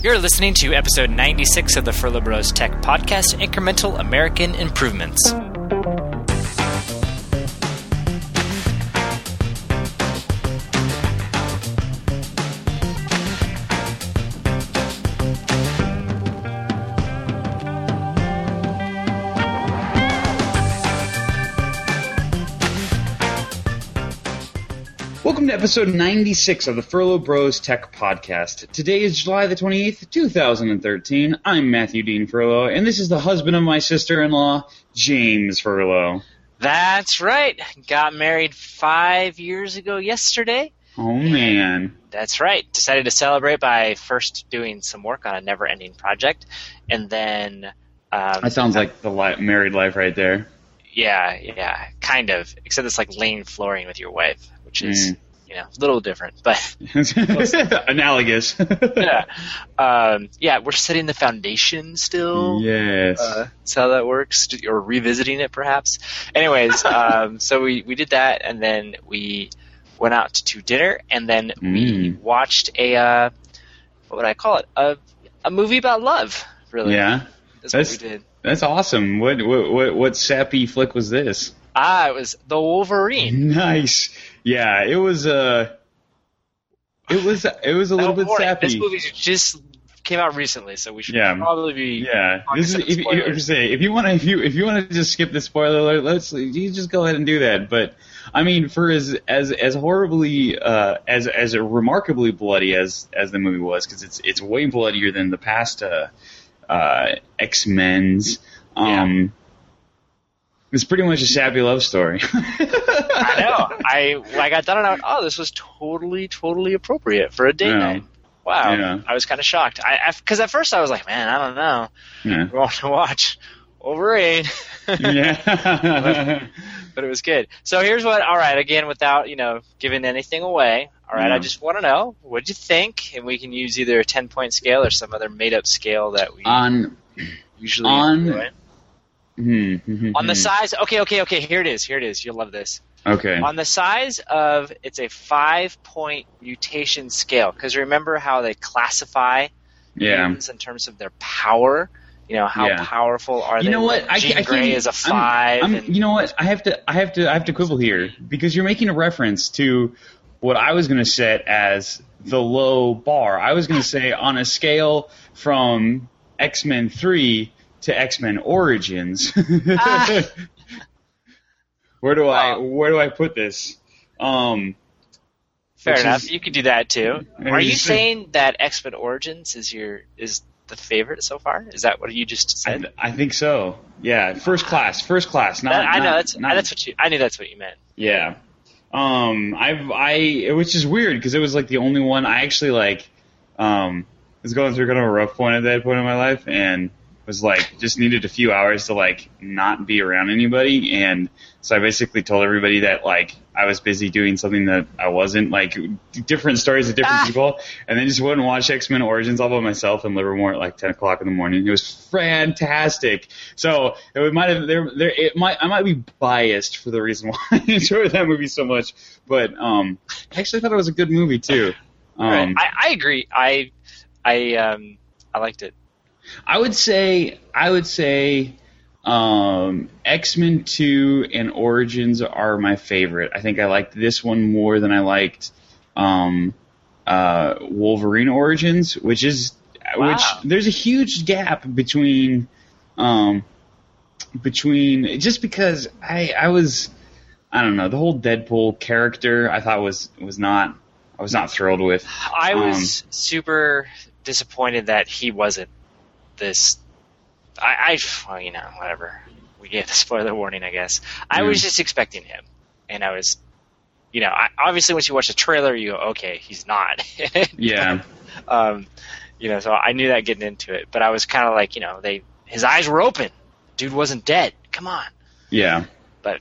You're listening to episode 96 of the Furlough Bros Tech Podcast, Incremental American Improvements. Welcome to episode 96 of the Furlough Bros Tech Podcast. Today is July the 28th, 2013. I'm Matthew Dean Furlough, and this is the husband of my sister-in-law, James Furlough. That's right. Got married 5 years ago yesterday. Oh, man. That's right. Decided to celebrate by first doing some work on a never-ending project, and then... that sounds like the married life right there. Yeah, kind of. Except it's like laying flooring with your wife, which is, a little different, but analogous. Yeah, we're setting the foundation still. Yes. That's how that works, or revisiting it perhaps. Anyways, so we did that, and then we went out to dinner, and then we watched a what would I call it? A movie about love, really. Yeah. That's what we did. That's awesome. What sappy flick was this? It was The Wolverine. Nice. Yeah, it was a little bit sappy. This movie just came out recently, so we should probably be. Yeah, this is if you want to just skip the spoiler alert, you just go ahead and do that. But I mean, for as horribly as remarkably bloody as the movie was, because it's way bloodier than the past X-Men's. It's pretty much a sappy love story. I know. I got done and I went, this was totally appropriate for a date night. Wow. Yeah. I was kind of shocked. Because at first I was like, man, I don't know. Yeah. I want to watch Wolverine. Yeah. But it was good. So here's again, without, giving anything away. All right, I just want to know, what did you think? And we can use either a 10-point scale or some other made-up scale that we usually enjoy. On the size, okay, here it is. You'll love this. Okay. On the size of, it's a 5-point mutation scale, because remember how they classify mutants in terms of their power? How powerful are they? You know what? Jean Grey is a 5. You know what? I have to quibble here, because you're making a reference to what I was going to set as the low bar. I was going to say on a scale from X-Men 3 to X-Men Origins. Where do I put this? Fair enough. You could do that too. Are you saying that X-Men Origins is the favorite so far? Is that what you just said? I think so. Yeah, first class. I knew that's what you meant. Yeah. Which is weird, because it was like the only one I actually was going through kind of a rough point at that point in my life, and was just needed a few hours to not be around anybody, and so I basically told everybody that I was busy doing something that I wasn't, different stories of different people, and then just went and watched X-Men Origins all by myself in Livermore at 10 o'clock in the morning. It was fantastic. So I might be biased for the reason why I enjoyed that movie so much, but I actually thought it was a good movie too. Right. I agree. I liked it. I would say X-Men 2 and Origins are my favorite. I think I liked this one more than I liked Wolverine Origins, which there's a huge gap between just because I don't know, the whole Deadpool character I thought I was not thrilled with. I was super disappointed that he wasn't this. Whatever. We gave the spoiler warning, I guess. I was just expecting him, and I was, obviously once you watch the trailer, you go, okay, he's not. Yeah. So I knew that getting into it, but I was kind of his eyes were open. Dude wasn't dead. Come on. Yeah. But,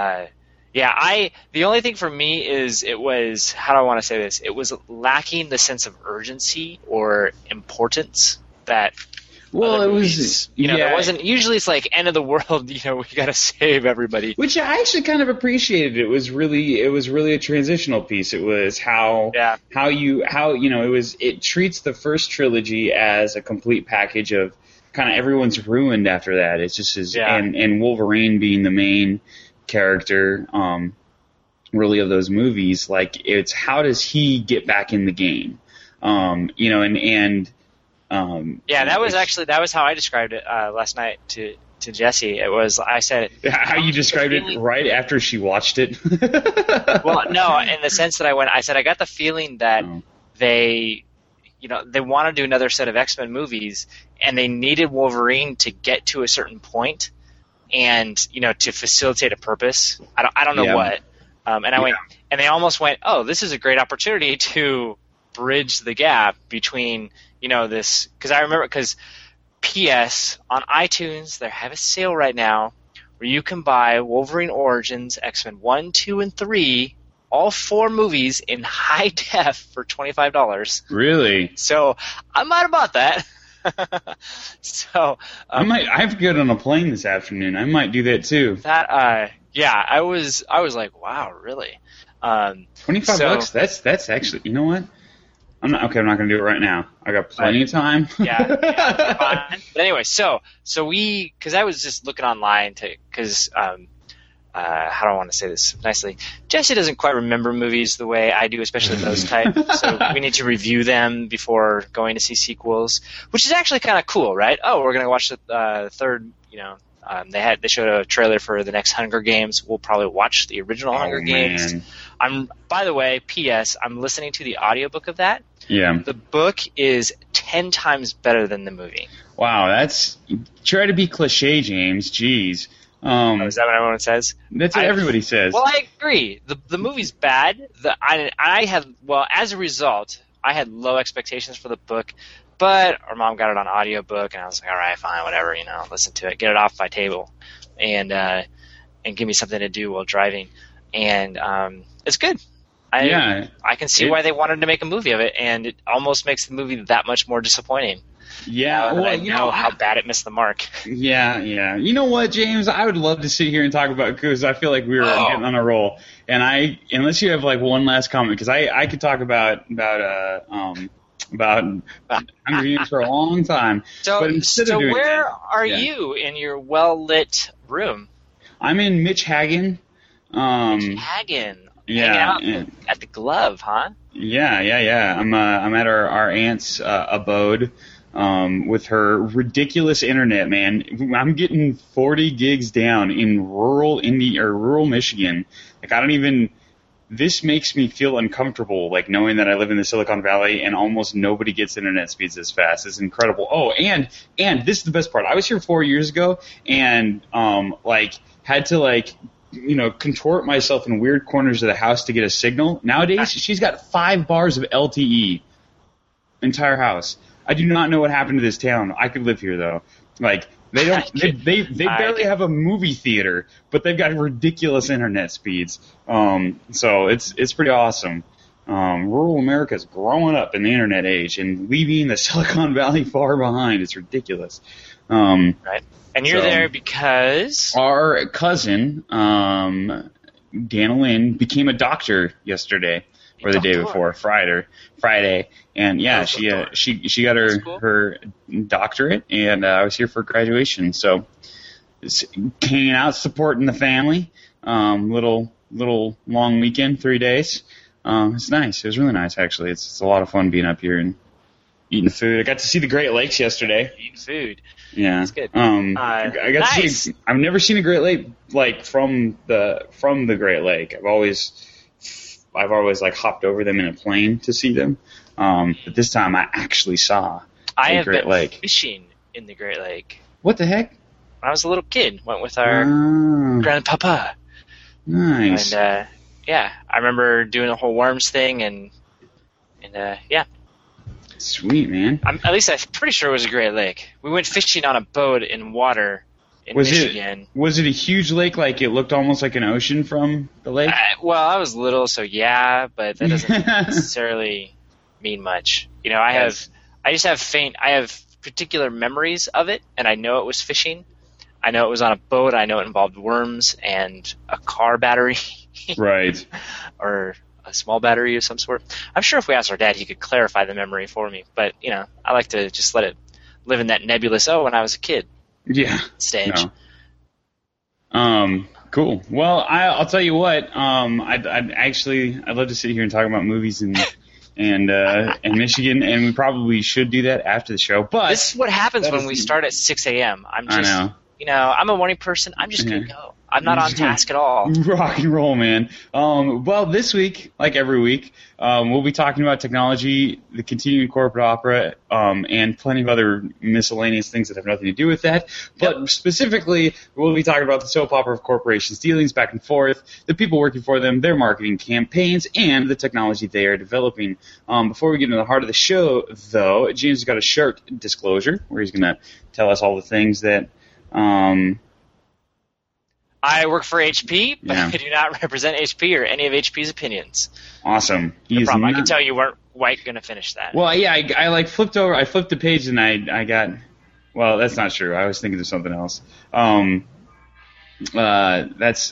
the only thing for me is it was, how do I want to say this? It was lacking the sense of urgency or importance that Well, it was, there wasn't, usually it's like end of the world, we got to save everybody. Which I actually kind of appreciated. It was really a transitional piece. It was it treats the first trilogy as a complete package of kind of everyone's ruined after that. It's just and Wolverine being the main character, really of those movies, like it's how does he get back in the game? That was how I described it last night to Jesse. It was, I said how you described it right after she watched it. Well, no, in the sense that I said I got the feeling that they want to do another set of X-Men movies, and they needed Wolverine to get to a certain point, and to facilitate a purpose. I don't know what. And they almost went, oh, this is a great opportunity to bridge the gap between, this, because P.S. on iTunes, they have a sale right now where you can buy Wolverine Origins, X-Men 1, 2, and 3, all 4 movies in high def for $25. Really? So I might have bought that. I have to get on a plane this afternoon. I might do that too. I was like, wow, really? $25? That's actually, you know what? I'm not going to do it right now. I got plenty of time. But anyway, so because I was just looking online because how do I want to say this nicely? Jesse doesn't quite remember movies the way I do, especially those type. So we need to review them before going to see sequels, which is actually kind of cool, right? Oh, we're going to watch the third, they showed a trailer for the next Hunger Games. We'll probably watch the original Hunger Games. By the way, P.S. I'm listening to the audiobook of that. Yeah. The book is 10 times better than the movie. Wow, try to be cliche, James. Jeez. Is that what everyone says? That's what everybody says. Well, I agree. The movie's bad. As a result, I had low expectations for the book. But our mom got it on audiobook, and I was like, all right, fine, whatever, listen to it, get it off my table, and give me something to do while driving. And it's good. I can see why they wanted to make a movie of it, and it almost makes the movie that much more disappointing. Yeah, I know how bad it missed the mark. Yeah. You know what, James? I would love to sit here and talk about it because I feel like we were getting on a roll. And unless you have like one last comment, because I could talk about Hunger Games for a long time. So where are you in your well-lit room? I'm in Mitch Hagen. Mitch Hagen. Hanging out at the Glove, huh? Yeah. I'm at our aunt's abode with her ridiculous internet, man. I'm getting 40 gigs down in rural Michigan. Like this makes me feel uncomfortable, like knowing that I live in the Silicon Valley and almost nobody gets internet speeds as fast. It's incredible. Oh, and this is the best part. I was here 4 years ago and had to contort myself in weird corners of the house to get a signal. Nowadays, she's got 5 bars of LTE. Entire house. I do not know what happened to this town. I could live here though. They don't. They barely have a movie theater, but they've got ridiculous internet speeds. So it's pretty awesome. Rural America's growing up in the internet age and leaving the Silicon Valley far behind. It's ridiculous. Right. And you're there because our cousin, Dana Lynn, became a doctor yesterday. Or the day before, Friday, and she got her doctorate, and I was here for graduation, so hanging out, supporting the family. Little long weekend, 3 days. It's nice. It was really nice, actually. It's a lot of fun being up here and eating food. I got to see the Great Lakes yesterday. Eating food. Yeah, that's good. I got to see. I've never seen a Great Lake from the Great Lake. I've always hopped over them in a plane to see them. But this time I actually saw a Great Lake. Fishing in the Great Lake. What the heck? When I was a little kid, went with our grandpapa. Nice. And I remember doing the whole worms thing and yeah. Sweet, man. At least I'm pretty sure it was a Great Lake. We went fishing on a boat in water. Michigan. Was it a huge lake? Like it looked almost like an ocean from the lake? Well, I was little, so yeah, but that doesn't necessarily mean much. I have particular memories of it, and I know it was fishing. I know it was on a boat. I know it involved worms and a car battery. Right. Or a small battery of some sort. I'm sure if we asked our dad, he could clarify the memory for me. But, I like to just let it live in that nebulous, when I was a kid stage. No. Cool. Well, I'll tell you what. I'd love to sit here and talk about movies and Michigan, and we probably should do that after the show. But this is what happens when we start at 6 a.m. I know. I'm a morning person. I'm just going to go. I'm not on task at all. Rock and roll, man. Well, this week, like every week, we'll be talking about technology, the continuing corporate opera, and plenty of other miscellaneous things that have nothing to do with that. But specifically, we'll be talking about the soap opera of corporations' dealings back and forth, the people working for them, their marketing campaigns, and the technology they are developing. Before we get into the heart of the show, though, James has got a short disclosure where he's going to tell us all the things that... I work for HP, but I do not represent HP or any of HP's opinions. Awesome. No problem. I can tell you weren't quite going to finish that. Well, yeah, I flipped the page and I got, well, that's not true. I was thinking of something else. That's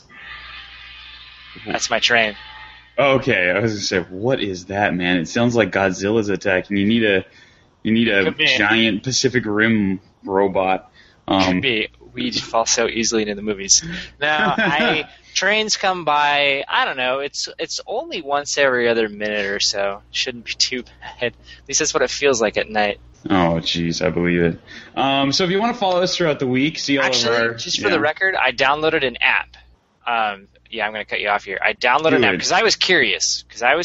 my train. Okay, I was going to say, what is that, man? It sounds like Godzilla's attacking. You need a giant Pacific Rim robot. Could be. We fall so easily into the movies. Now, trains come by, I don't know, it's only once every other minute or so. Shouldn't be too bad. At least that's what it feels like at night. Oh, jeez, I believe it. So if you want to follow us throughout the week, see all of our... just for the record, I downloaded an app. I'm going to cut you off here. I downloaded an app because I was curious.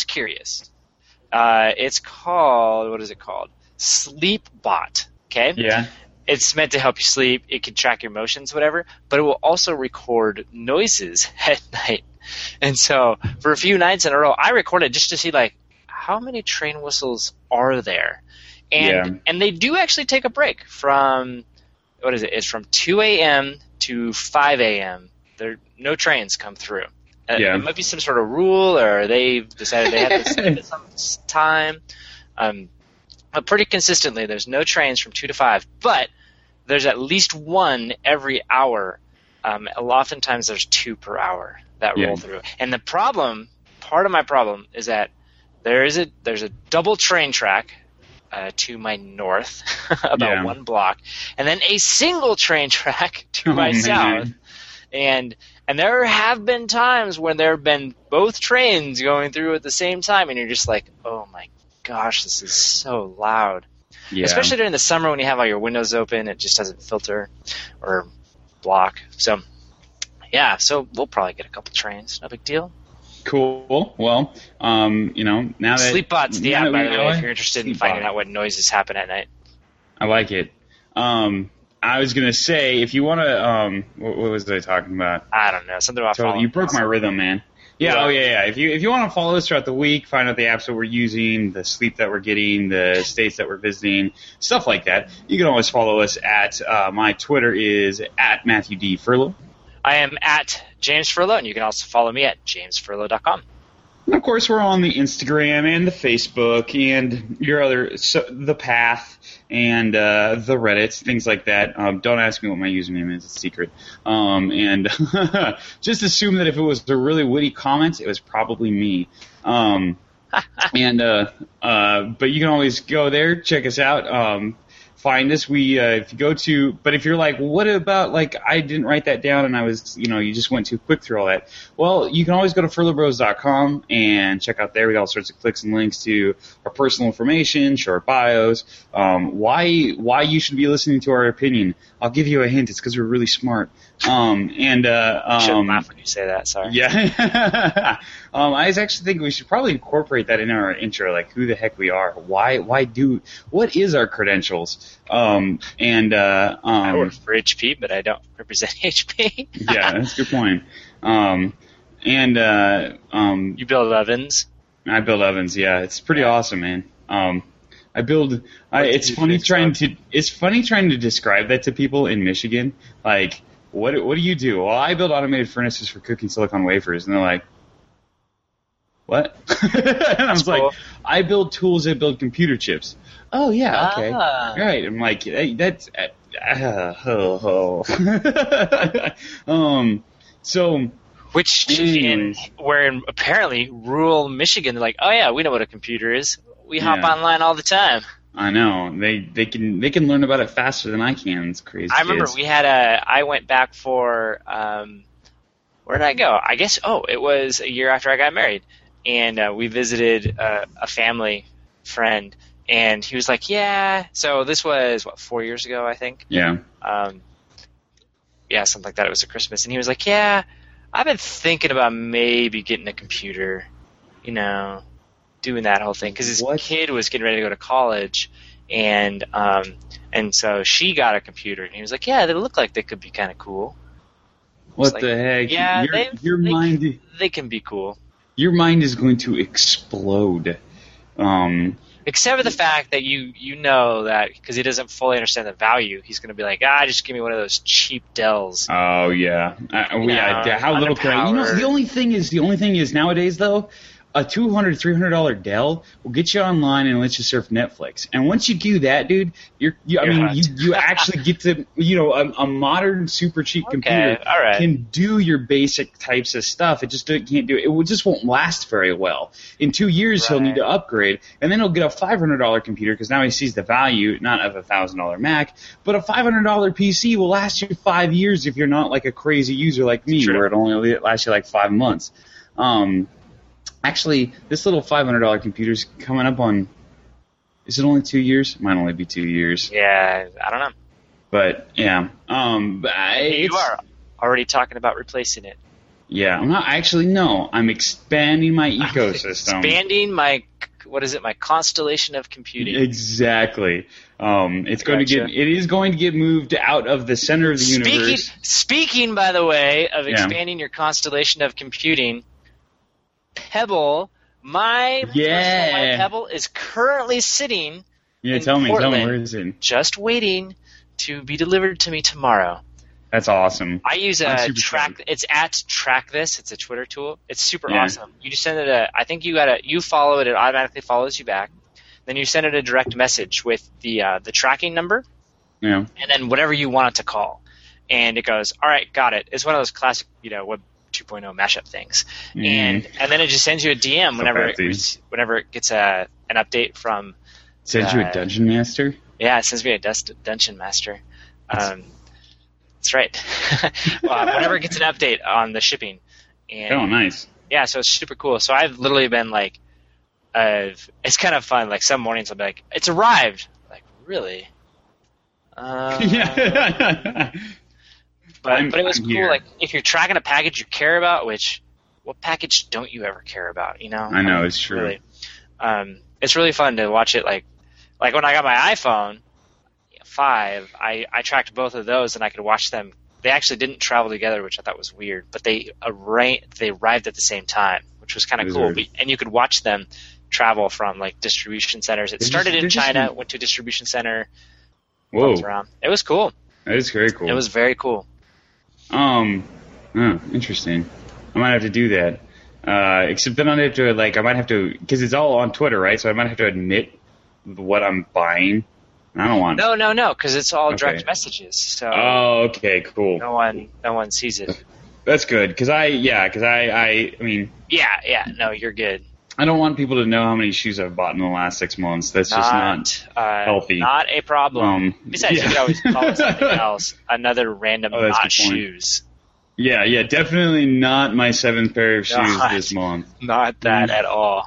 It's called, what is it called? Sleepbot, okay? Yeah. It's meant to help you sleep. It can track your motions, whatever, but it will also record noises at night. And so for a few nights in a row, I recorded just to see, how many train whistles are there? And they do actually take a break from, what is it? It's from 2 a.m. to 5 a.m. No trains come through. It might be some sort of rule, or they've decided they have to sleep at some time. But pretty consistently, there's no trains from 2 to 5, but there's at least one every hour. Oftentimes there's 2 per hour that roll through. And part of my problem is that there's a double train track to my north, about 1 block, and then a single train track to my south. And there have been times when there have been both trains going through at the same time, and you're just like, oh my gosh, this is so loud. Yeah. Especially during the summer when you have all your windows open, it just doesn't filter or block. So we'll probably get a couple trains. No big deal. Cool. Well, now that... Sleepbot's the app, by the way, if you're interested in finding out what noises happen at night. I like it. I was going to say, if you want to... what was I talking about? I don't know. Something about following. You broke my rhythm, man. Yeah, yeah. If you want to follow us throughout the week, find out the apps that we're using, the sleep that we're getting, the states that we're visiting, stuff like that, you can always follow us at, my Twitter is at Matthew D. Furlow. I am at James Furlow, and you can also follow me at jamesfurlow.com. And of course, we're on the Instagram and the Facebook and the Path and the Reddits, things like that. Don't ask me what my username is; it's a secret. And just assume that if it was a really witty comment, it was probably me. But you can always go there, check us out. Find us. But if you're like, what about, I didn't write that down and I was, you just went too quick through all that. Well, you can always go to furlowbros.com and check out there. We got all sorts of clicks and links to our personal information, short bios, why you should be listening to our opinion. I'll give you a hint. It's because we're really smart. You shouldn't laugh when you say that. Sorry. Yeah. I actually think we should probably incorporate that in our intro, who the heck we are. What is our credentials? I work for HP, but I don't represent HP. Yeah, that's a good point. You build ovens? I build ovens, yeah. It's pretty awesome, man. It's funny trying to describe that to people in Michigan. What do you do? Well, I build automated furnaces for cooking silicon wafers, and they're like, what? And I was cool. Like, I build tools that build computer chips. Oh, yeah, okay. Right. I'm like, hey, that's... So... where apparently rural Michigan, they're like, oh, yeah, we know what a computer is. We hop online all the time. I know. They can learn about it faster than I can. It's crazy. I remember I went back for... where did I go? I guess, it was a year after I got married. And we visited a family friend, and he was like, yeah. So this was, 4 years ago, I think? Yeah. Yeah, something like that. It was a Christmas. And he was like, yeah, I've been thinking about maybe getting a computer, doing that whole thing. Because his kid was getting ready to go to college, and so she got a computer. And he was like, yeah, they look like they could be kind of cool. What the heck? Yeah, your mind... They can be cool. Your mind is going to explode. Except for the fact that you know that because he doesn't fully understand the value, he's going to be like, just give me one of those cheap Dells. Oh, yeah. How little can I... the only thing is nowadays, though, a $200, $300 Dell will get you online and let you surf Netflix. And once you do that, dude, you actually get to, a modern super cheap computer can do your basic types of stuff. It just can't do it. It just won't last very well. In 2 years, he'll need to upgrade, and then he'll get a $500 computer because now he sees the value, not of a $1,000 Mac, but a $500 PC will last you 5 years if you're not like a crazy user like me, where it only lasts you like 5 months. Actually, this little $500 computer's coming up on... Is it only 2 years? It might only be 2 years. Yeah, I don't know. But, yeah. You are already talking about replacing it. Yeah, I'm not... Actually, no. I'm expanding my ecosystem. Expanding my... What is it? My constellation of computing. Exactly. It is going to get moved out of the center of the universe. Speaking, by the way, of expanding your constellation of computing... Pebble, my personal Pebble is currently sitting in tell Portland, me, where is it? Just waiting to be delivered to me tomorrow. That's awesome. I use it's at Track This. It's a Twitter tool. It's super awesome. You just send it I think you follow it. It automatically follows you back. Then you send it a direct message with the tracking number. Yeah. And then whatever you want it to call, and it goes, all right, got it. It's one of those classic, Web 2.0 mashup things, and then it just sends you a DM whenever it gets an update from. Sends you a Dungeon Master. Yeah, it sends me a Dungeon Master. That's right. Whenever it gets an update on the shipping. And, nice. Yeah, so it's super cool. So I've literally been like, it's kind of fun. Like some mornings I'll be like, it's arrived. Like really? Yeah. But it was cool. Here. Like if you're tracking a package you care about, what package don't you ever care about? I know, it's true. Really, it's really fun to watch it. Like when I got my iPhone 5, I tracked both of those and I could watch them. They actually didn't travel together, which I thought was weird, but they arrived at the same time, which was kind of cool. And you could watch them travel from like distribution centers. It started in China, went to a distribution center. Whoa! Around. It was cool. That is very cool. It was very cool. Interesting. I might have to do that. Except then I might have to, because it's all on Twitter, right? So I might have to admit what I'm buying. I don't want. No, because it's all direct messages. So. Oh, okay, cool. No one sees it. That's good, because I mean. Yeah. No, you're good. I don't want people to know how many shoes I've bought in the last 6 months. That's just not healthy. Not a problem. Besides, you could always call it something else. Another random not shoes. Yeah, definitely not my 7th pair of shoes this month. Not that at all.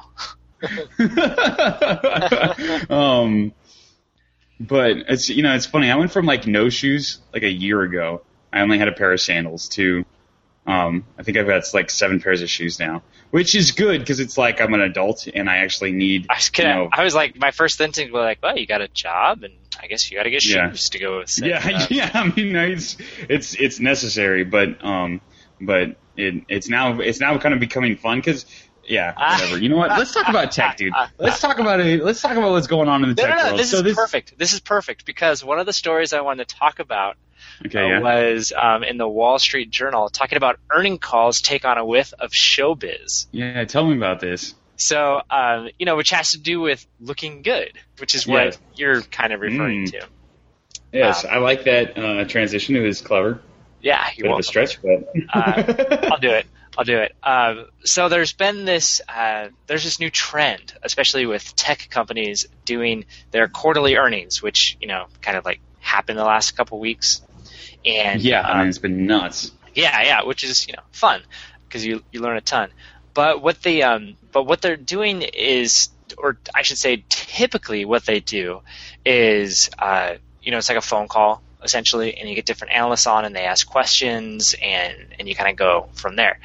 But it's funny. I went from like no shoes like a year ago. I only had a pair of sandals to I think I've got like 7 pairs of shoes now, which is good because it's like I'm an adult and I actually need. I was like, my first instinct was like, well, you got a job and I guess you got to get shoes to go with. Yeah. I mean, it's necessary, but it's now kind of becoming fun because. Yeah, whatever. You know what? Let's talk about tech, dude. Let's talk about it. Let's talk about what's going on in the tech world. This is perfect. This is perfect because one of the stories I wanted to talk about was in the Wall Street Journal talking about earning calls take on a whiff of showbiz. Yeah, tell me about this. So, which has to do with looking good, which is what you're kind of referring to. Yes, I like that transition. It was clever. Yeah, you're welcome. Bit of a stretch, but I'll do it. So there's been this new trend, especially with tech companies doing their quarterly earnings, which kind of like happened the last couple weeks. And it's been nuts. Yeah, which is fun because you learn a ton. But what they're doing is, or I should say, typically what they do is, it's like a phone call essentially, and you get different analysts on, and they ask questions, and you kind of go from there.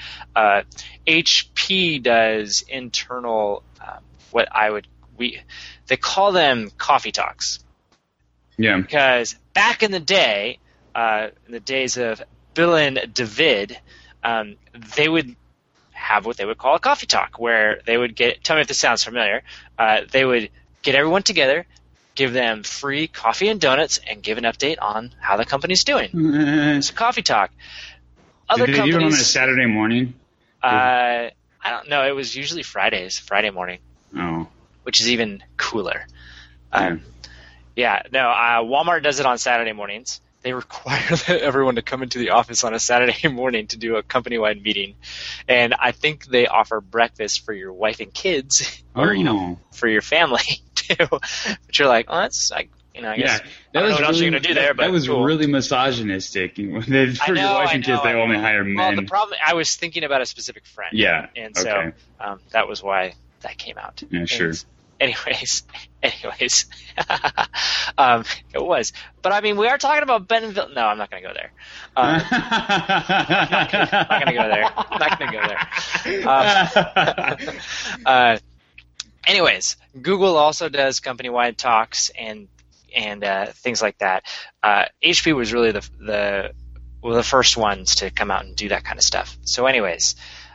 HP does internal, they call them coffee talks. Yeah. Because back in the day, in the days of Bill and David, they would have what they would call a coffee talk, where they would tell me if this sounds familiar, they would get everyone together, give them free coffee and donuts, and give an update on how the company's doing. It's a coffee talk. Did they do it on a Saturday morning? I don't know. It was usually Friday morning. Oh. Which is even cooler. Walmart does it on Saturday mornings. They require everyone to come into the office on a Saturday morning to do a company-wide meeting. And I think they offer breakfast for your wife and kids, or, for your family, too. But you're like, oh, that's like, I guess. I don't know what else you're going to do there, but that was cool. Really misogynistic. For your wife and kids, they only hire men. Well, the problem, I was thinking about a specific friend. Yeah. And so that was why that came out. Yeah, sure. Anyways, it was. But I mean, we are talking about Bentonville. No, I'm not going to go there. I'm not going to go there. Anyways, Google also does company-wide talks and things like that. HP was really the first ones to come out and do that kind of stuff. So anyways,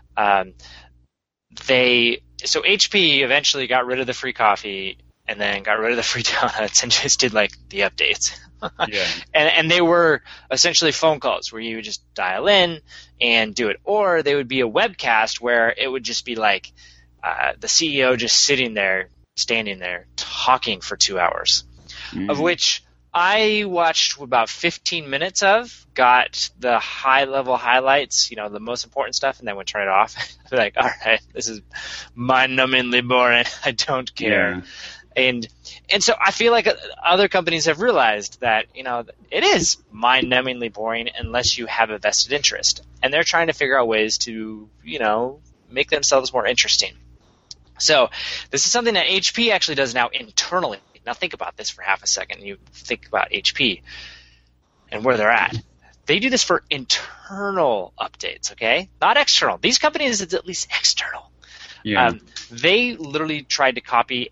So HP eventually got rid of the free coffee and then got rid of the free donuts and just did like the updates. Yeah. And they were essentially phone calls where you would just dial in and do it. Or they would be a webcast where it would just be like the CEO just standing there talking for 2 hours, of which I watched about 15 minutes of, got the high-level highlights, the most important stuff, and then would turn it off. Like, all right, this is mind-numbingly boring. I don't care. Yeah. And so I feel like other companies have realized that, it is mind-numbingly boring unless you have a vested interest. And they're trying to figure out ways to, make themselves more interesting. So this is something that HP actually does now internally. Now think about this for half a second. You think about HP and where they're at. They do this for internal updates, okay? Not external. These companies, it's at least external. Yeah. They literally tried to copy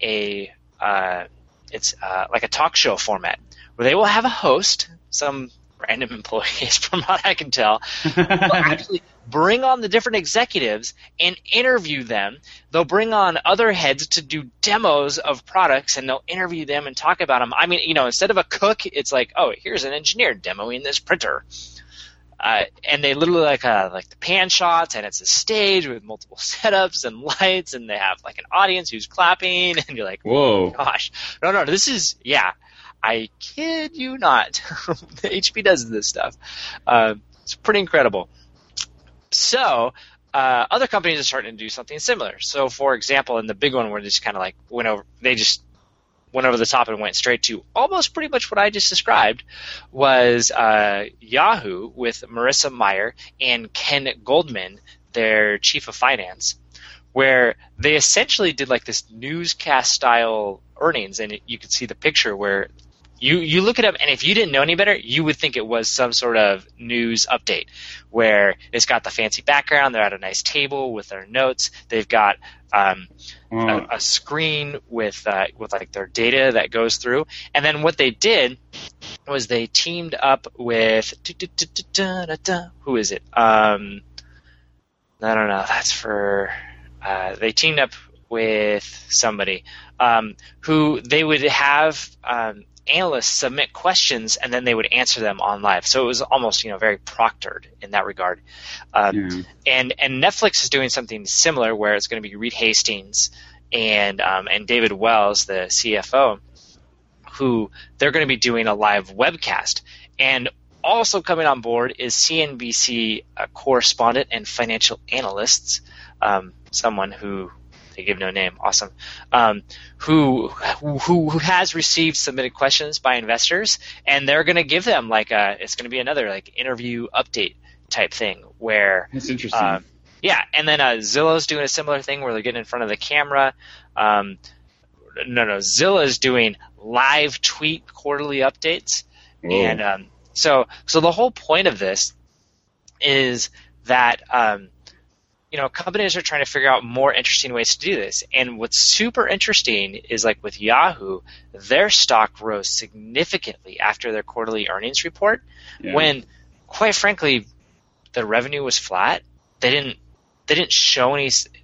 like a talk show format where they will have a host, some random employees from what I can tell, will actually bring on the different executives and interview them. They'll bring on other heads to do demos of products, and they'll interview them and talk about them. I mean, instead of a cook, it's like, oh, here's an engineer demoing this printer. And they literally like the pan shots, and it's a stage with multiple setups and lights, and they have like an audience who's clapping, and you're like, whoa, gosh. No, this is, I kid you not. HP does this stuff. It's pretty incredible. So other companies are starting to do something similar. So, for example, in the big one where they just kind of like went over the top and went straight to almost pretty much what I just described was Yahoo with Marissa Mayer and Ken Goldman, their chief of finance, where they essentially did like this newscast style earnings, and you could see the picture where you look it up, and if you didn't know any better, you would think it was some sort of news update where it's got the fancy background. They're at a nice table with their notes. They've got a screen with like their data that goes through. And then what they did was they teamed up with who is it? I don't know. That's for they teamed up with somebody. who they would have analysts submit questions and then they would answer them on live. So it was almost very proctored in that regard. And Netflix is doing something similar where it's going to be Reed Hastings and David Wells, the CFO, who they're going to be doing a live webcast. And also coming on board is CNBC correspondent and financial analysts, someone who they give no name, awesome, who has received submitted questions by investors, and they're going to give them it's going to be another interview update type thing where that's interesting. And then Zillow's doing a similar thing where they're getting in front of the camera. Zilla's doing live tweet quarterly updates. Whoa. And so the whole point of this is that companies are trying to figure out more interesting ways to do this. And what's super interesting is with Yahoo, their stock rose significantly after their quarterly earnings report when, quite frankly, the revenue was flat. They didn't show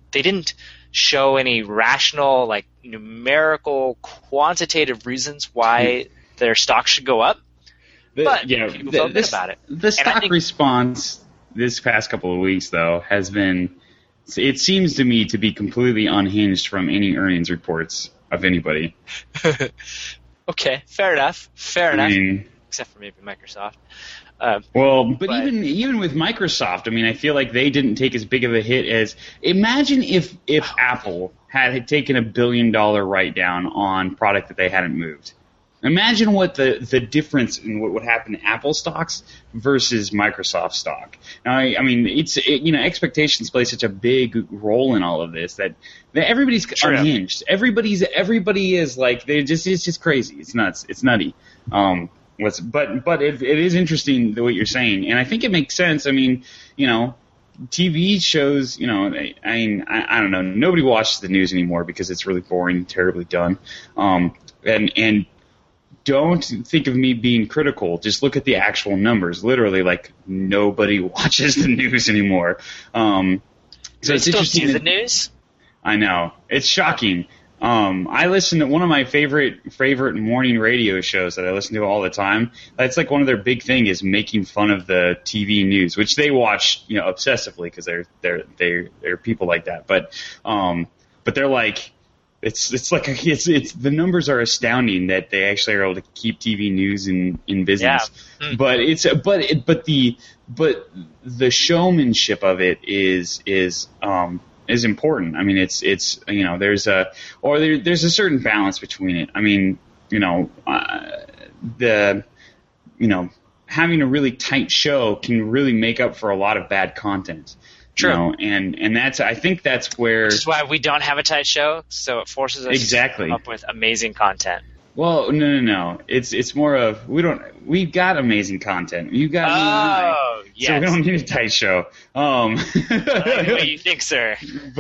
any rational, numerical, quantitative reasons why their stock should go up. But people felt good about it. The stock response this past couple of weeks, though, has been, it seems to me to be completely unhinged from any earnings reports of anybody. Okay, fair enough. Except for maybe Microsoft. But even with Microsoft, I feel like they didn't take as big of a hit as. Imagine if Apple had taken $1 billion write-down on product that they hadn't moved. Imagine what the difference in what would happen to Apple stocks versus Microsoft stock. Now, expectations play such a big role in all of this that everybody's unhinged. Everybody is it's just crazy. It's nuts. It's nutty. But it is interesting what you're saying, and I think it makes sense. TV shows, I don't know. Nobody watches the news anymore because it's really boring, terribly done. And don't think of me being critical. Just look at the actual numbers. Literally, nobody watches the news anymore. So it's interesting. Do the news? I know. It's shocking. I listen to one of my favorite morning radio shows that I listen to all the time. That's one of their big thing is making fun of the TV news, which they watch, obsessively because they're people like that. But they're it's the numbers are astounding that they actually are able to keep TV news in business. Yeah. But the showmanship of it is important. There's a certain balance between it. Having a really tight show can really make up for a lot of bad content. True. And I think that's where. Which is why we don't have a tight show, so it forces us to come up with amazing content. Well, no. It's more of we've got amazing content. You got me and I, yes. So we don't need a tight show. I like the way you think, sir.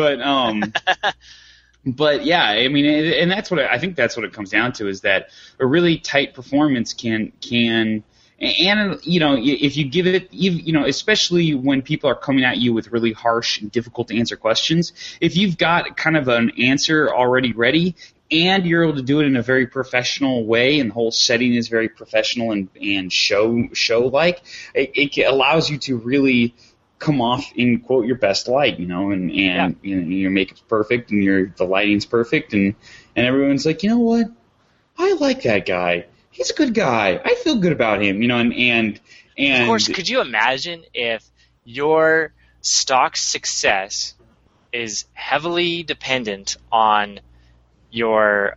But yeah, and that's what I think that's what it comes down to is that a really tight performance can and if you give it, especially when people are coming at you with really harsh and difficult to answer questions, if you've got kind of an answer already ready and you're able to do it in a very professional way and the whole setting is very professional and show-like, it allows you to really come off in, quote, your best light, and your makeup's perfect and the lighting's perfect and everyone's like, you know what? I like that guy. He's a good guy. I feel good about him, and of course, could you imagine if your stock success is heavily dependent on your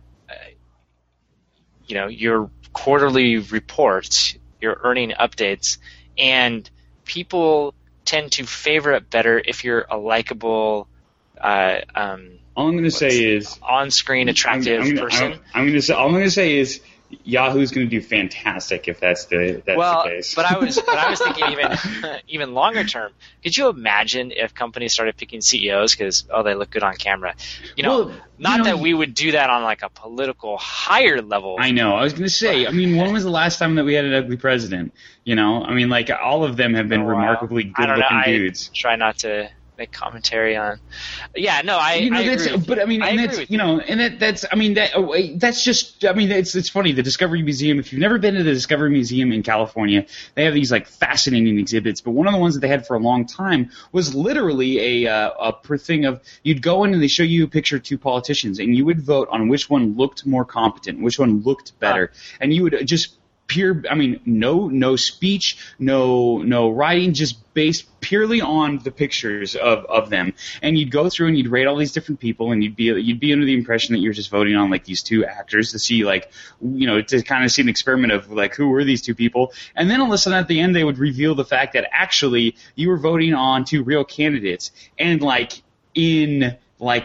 your quarterly reports, your earning updates, and people tend to favor it better if you're a likable all I'm going to say is on-screen attractive person. All I'm going to say is Yahoo's going to do fantastic if that's the case. But I was thinking even longer term. Could you imagine if companies started picking CEOs because they look good on camera? That we would do that on a political higher level. I know. I was going to say. When was the last time that we had an ugly president? All of them have been remarkably good-looking dudes. I try not to make commentary on. Yeah, no, I agree. But I mean, and that's that's just. I mean, it's funny. The Discovery Museum. If you've never been to the Discovery Museum in California, they have these like fascinating exhibits. But one of the ones that they had for a long time was literally a thing of you'd go in and they show you a picture of two politicians, and you would vote on which one looked more competent, which one looked better, and you would just. No speech, no writing, just based purely on the pictures of them. And you'd go through and you'd rate all these different people, and you'd be under the impression that you're just voting on like these two actors to see to kind of see an experiment of like who were these two people. And then all of a sudden at the end they would reveal the fact that actually you were voting on two real candidates, and in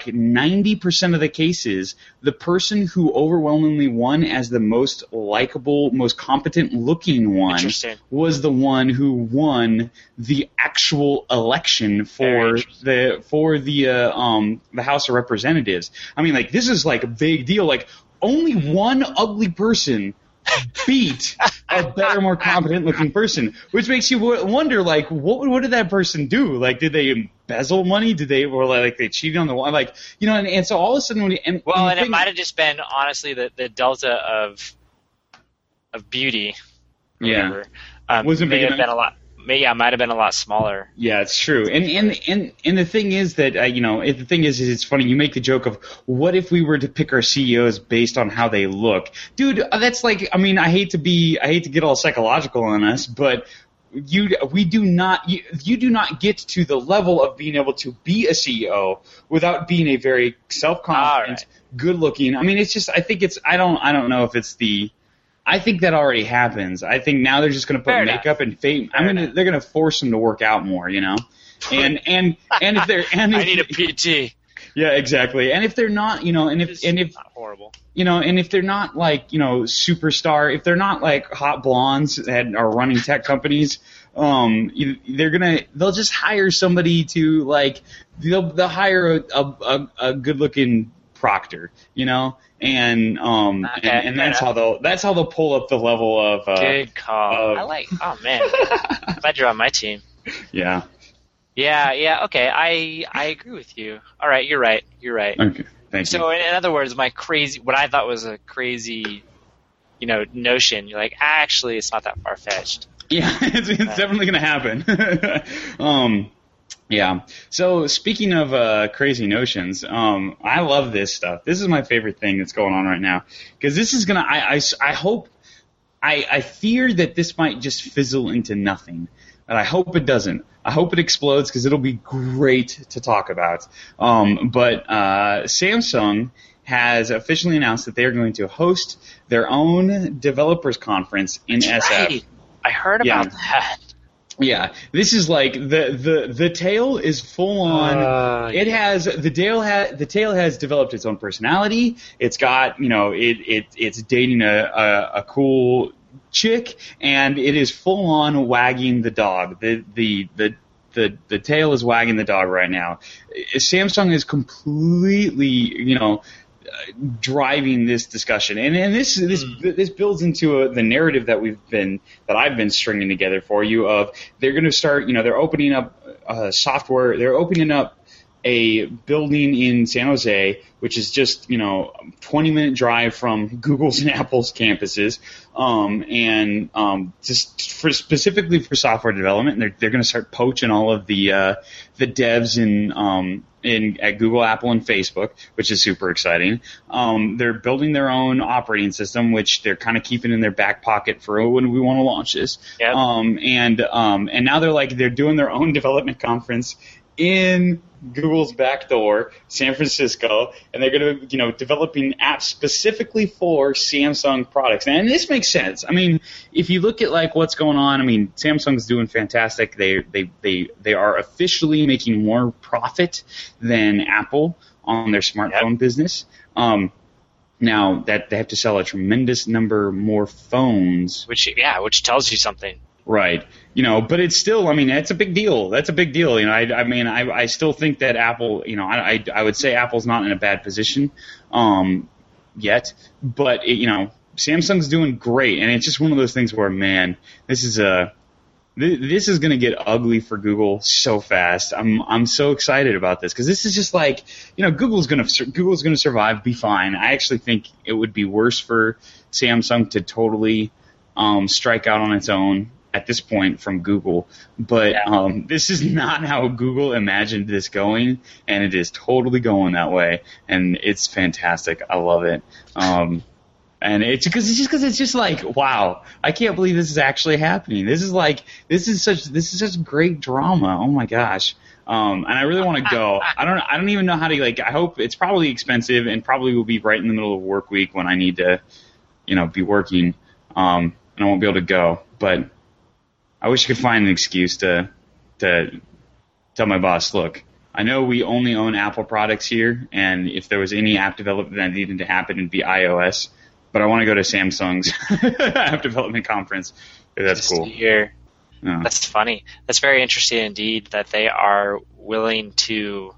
90% of the cases, the person who overwhelmingly won as the most likable, most competent-looking one was the one who won the actual election for the House of Representatives. I mean, this is a big deal. Only one ugly person beat a better, more competent-looking person, which makes you wonder, what did that person do? Did they embezzle money? Did they, they cheated on the one? And so all of a sudden it might have just been, honestly, the delta of beauty. Yeah. Wasn't big enough. Been a lot. Yeah, it might have been a lot smaller. Yeah, it's true. And the thing is that the thing is it's funny. You make the joke of what if we were to pick our CEOs based on how they look, dude. That's I hate to get all psychological on us, but you do not get to the level of being able to be a CEO without being a very self-confident, good-looking. I mean, it's just I don't know if it's the. I think that already happens. I think now they're just going to put makeup and fame. They're going to force them to work out more, And if they're I need a PT. Yeah, exactly. And if they're not, if not horrible. And if they're not superstar, if they're not hot blondes that are running tech companies, they'll just hire somebody to they'll hire a good looking proctor, and that's how they'll pull up the level of good call. Oh man, glad you're on my team. Yeah. Yeah, okay, I agree with you. All right, you're right. Okay, thank you. So in other words, what I thought was a crazy, notion, you're actually it's not that far fetched. Yeah, it's definitely gonna happen. Yeah. So speaking of crazy notions, I love this stuff. This is my favorite thing that's going on right now because this is gonna. I fear that this might just fizzle into nothing, and I hope it doesn't. I hope it explodes because it'll be great to talk about. But Samsung has officially announced that they are going to host their own developers conference in SF. Right. I heard about that. Yeah, this is the tail is full on. The tail has developed its own personality. It's got it's dating a cool chick, and it is full on wagging the dog. The tail is wagging the dog right now. Samsung is completely driving this discussion, and this builds into the narrative that I've been stringing together for you of they're going to start they're opening up software, they're opening up a building in San Jose, which is just 20-minute drive from Google's and Apple's campuses, just specifically for software development. And they're going to start poaching all of the devs at Google, Apple, and Facebook, which is super exciting. They're building their own operating system, which they're kind of keeping in their back pocket for when we want to launch this. Yep. And now they're doing their own development conference in Google's back door, San Francisco, and they're going to, developing apps specifically for Samsung products. And this makes sense. I mean, if you look at what's going on, I mean, Samsung's doing fantastic. They are officially making more profit than Apple on their smartphone business. Now that they have to sell a tremendous number more phones, which tells you something. Right. But it's still, I mean, that's a big deal. That's a big deal. I still think that Apple, I would say Apple's not in a bad position yet, but Samsung's doing great, and it's just one of those things where, man, this is this is going to get ugly for Google so fast. I'm so excited about this because this is just like, Google's going to survive, be fine. I actually think it would be worse for Samsung to totally strike out on its own at this point from Google. But this is not how Google imagined this going, and it is totally going that way, and it's fantastic. I love it. And it's just like, wow, I can't believe this is actually happening. This is such great drama. Oh my gosh. And I really want to go. I don't even know how to, I hope it's probably expensive and probably will be right in the middle of work week when I need to, be working. And I won't be able to go, but I wish I could find an excuse to tell my boss, look, I know we only own Apple products here, and if there was any app development that needed to happen, it'd be iOS. But I want to go to Samsung's app development conference. That's cool. Yeah. That's funny. That's very interesting indeed that they are willing to,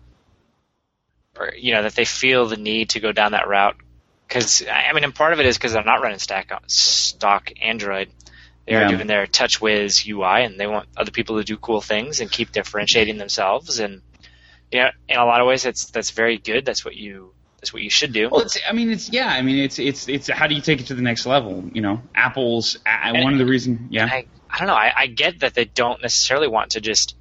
or that they feel the need to go down that route. Because and part of it is because they're not running stock Android. They are doing their TouchWiz UI, and they want other people to do cool things and keep differentiating themselves. And in a lot of ways, that's very good. That's what you should do. Well, it's how do you take it to the next level? Apple's one of the reasons. Yeah. I don't know. I get that they don't necessarily want to just.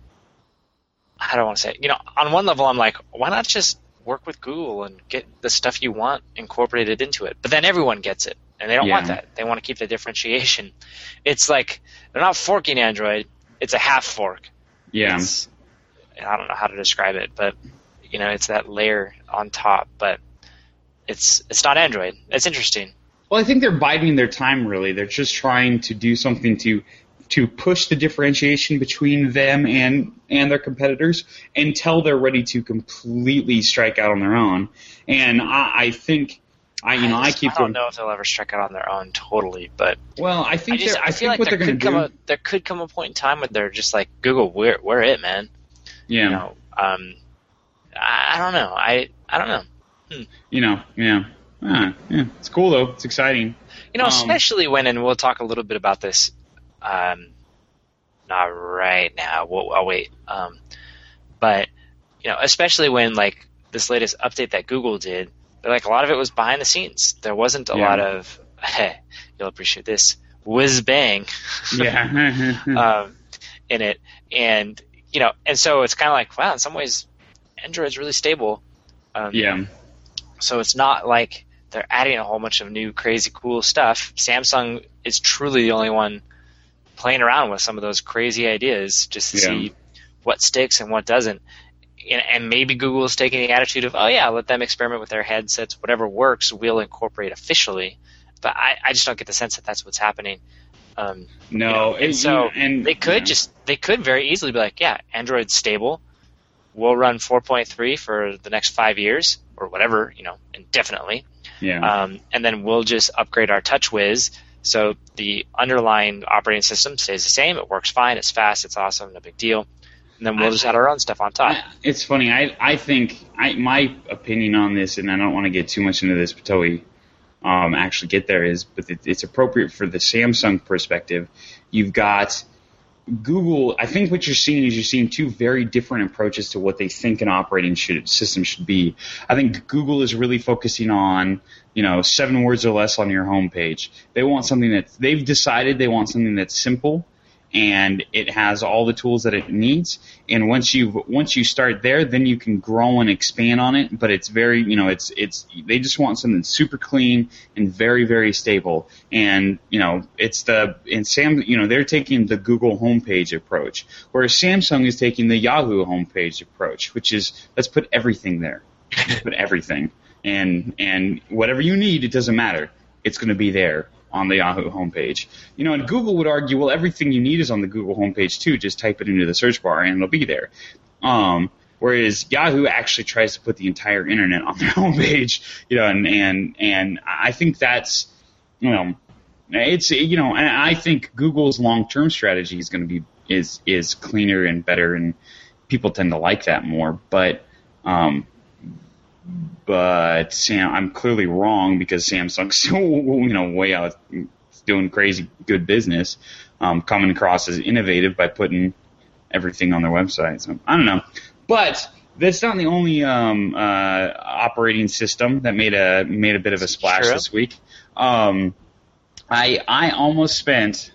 I don't want to say. On one level, I'm like, why not just work with Google and get the stuff you want incorporated into it? But then everyone gets it, and they don't want that. They want to keep the differentiation. It's like they're not forking Android; it's a half fork. Yeah. I don't know how to describe it, but it's that layer on top. But it's not Android. It's interesting. Well, I think they're biding their time. Really, they're just trying to do something to push the differentiation between them and their competitors until they're ready to completely strike out on their own. And I think I don't know if they'll ever strike out on their own totally, but I think what they're going to do. There could come a point in time where they're just like, Google, we're it, man. Yeah. I don't know. I don't know. Yeah. It's cool though. It's exciting. Especially when, and we'll talk a little bit about this. Not right now. I'll wait. But especially when this latest update that Google did, a lot of it was behind the scenes. There wasn't a lot of, you'll appreciate this, whiz bang. In it, and so it's kind of like, wow, in some ways, Android's really stable. So it's not like they're adding a whole bunch of new, crazy, cool stuff. Samsung is truly the only one playing around with some of those crazy ideas just to see what sticks and what doesn't. And maybe Google is taking the attitude of, let them experiment with their headsets. Whatever works, we'll incorporate officially. But I just don't get the sense that that's what's happening. No. They could very easily be like, Android's stable. We'll run 4.3 for the next 5 years or whatever, indefinitely. Yeah. And then we'll just upgrade our TouchWiz so the underlying operating system stays the same. It works fine. It's fast. It's awesome. No big deal. And then we'll just add our own stuff on top. It's funny. I think my opinion on this, and I don't want to get too much into this until we actually get there, but it's appropriate for the Samsung perspective. You've got Google. I think what you're seeing two very different approaches to what they think an operating system should be. I think Google is really focusing on 7 words or less on your homepage. They want something they've decided they want something that's simple and it has all the tools that it needs. And once you start there, then you can grow and expand on it. But it's very, they just want something super clean and very, very stable. And they're taking the Google homepage approach, whereas Samsung is taking the Yahoo homepage approach, which is let's put everything there, put everything, and whatever you need, it doesn't matter, it's going to be there on the Yahoo homepage. And Google would argue, well, everything you need is on the Google homepage too. Just type it into the search bar and it'll be there. Whereas Yahoo actually tries to put the entire internet on their homepage. And I think that's, it's, and I think Google's long-term strategy is going to be is cleaner and better, and people tend to like that more. But I'm clearly wrong because Samsung's still, way out doing crazy good business. coming across as innovative by putting everything on their website. So I don't know, but that's not the only operating system that made a bit of a splash this week. I almost spent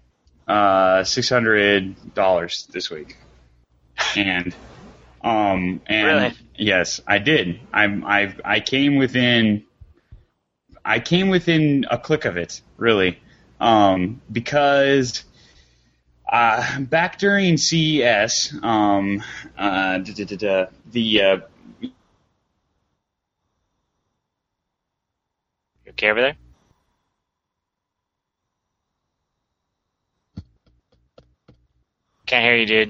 $600 this week, and really? Yes, I did. I came within a click of it, really, because back during CES, You okay over there? Can't hear you, dude.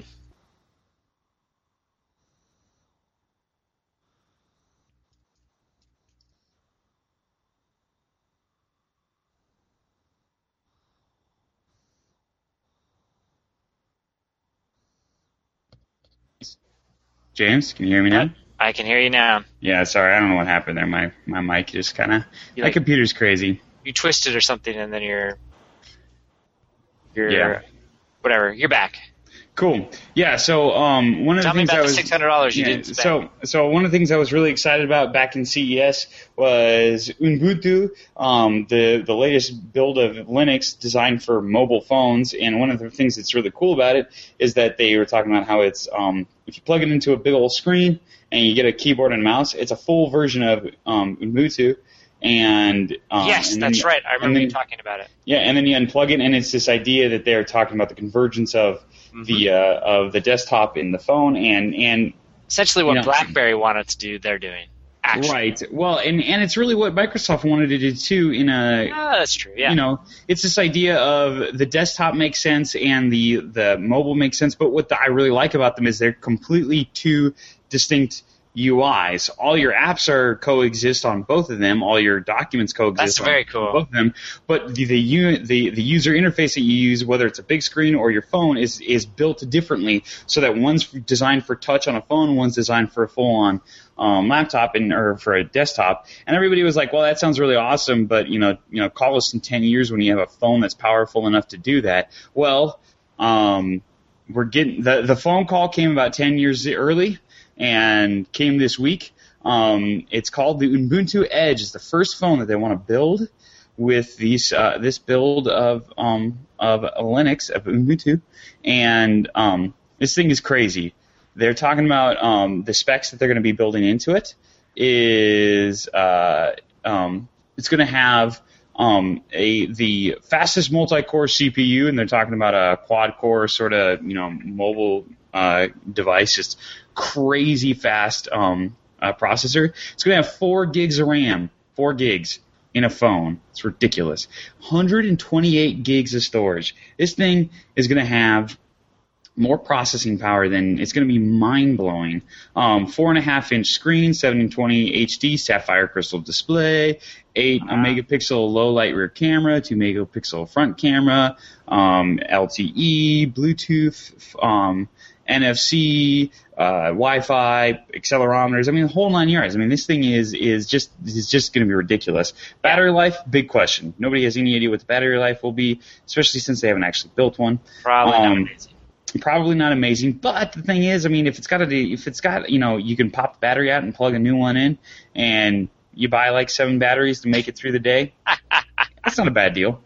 James, can you hear me now? I can hear you now. Yeah, sorry, I don't know what happened there. My mic just kind of... My computer's crazy. You twisted or something, and then you're yeah. Whatever. You're back. Cool. Yeah. So one of the things Tell me about the $600 you didn't spend. So one of the things I was really excited about back in CES was Ubuntu, the latest build of Linux designed for mobile phones. And one of the things that's really cool about it is that they were talking about how it's if you plug it into a big old screen and you get a keyboard and mouse, it's a full version of Ubuntu. And yes, and that's right. I remember you talking about it. Yeah, and then you unplug it, and it's this idea that they're talking about the convergence of the desktop in the phone, and essentially what BlackBerry wanted to do, they're doing. Actually. Right. Well, and it's really what Microsoft wanted to do too. That's true. Yeah. It's this idea of the desktop makes sense and the mobile makes sense, but what I really like about them is they're completely two distinct UIs. All your apps coexist on both of them. All your documents coexist on both of them. But the user interface that you use, whether it's a big screen or your phone, is built differently, so that one's designed for touch on a phone, one's designed for a full-on laptop or for a desktop. And everybody was like, "Well, that sounds really awesome, but call us in 10 years when you have a phone that's powerful enough to do that." Well, we're getting the phone call came about 10 years early. And came this week. It's called the Ubuntu Edge. It's the first phone that they want to build with this build of Linux, of Ubuntu. And this thing is crazy. They're talking about the specs that they're going to be building into it. It's going to have the fastest multi-core CPU, and they're talking about a quad-core sort of mobile device, just crazy fast processor. It's going to have 4 gigs of RAM, 4 gigs in a phone. It's ridiculous. 128 gigs of storage. This thing is going to have more processing power than it's going to be mind-blowing. 4.5-inch screen, 720 HD sapphire crystal display, 8 megapixel low light rear camera, 2 megapixel front camera, LTE, Bluetooth, NFC, Wi-Fi, accelerometers. I mean, the whole 9 yards. I mean, this thing is just going to be ridiculous. Battery life, big question. Nobody has any idea what the battery life will be, especially since they haven't actually built one. Probably not amazing. Probably not amazing, but the thing is, I mean, if it's got you can pop the battery out and plug a new one in, and you buy like 7 batteries to make it through the day. That's not a bad deal.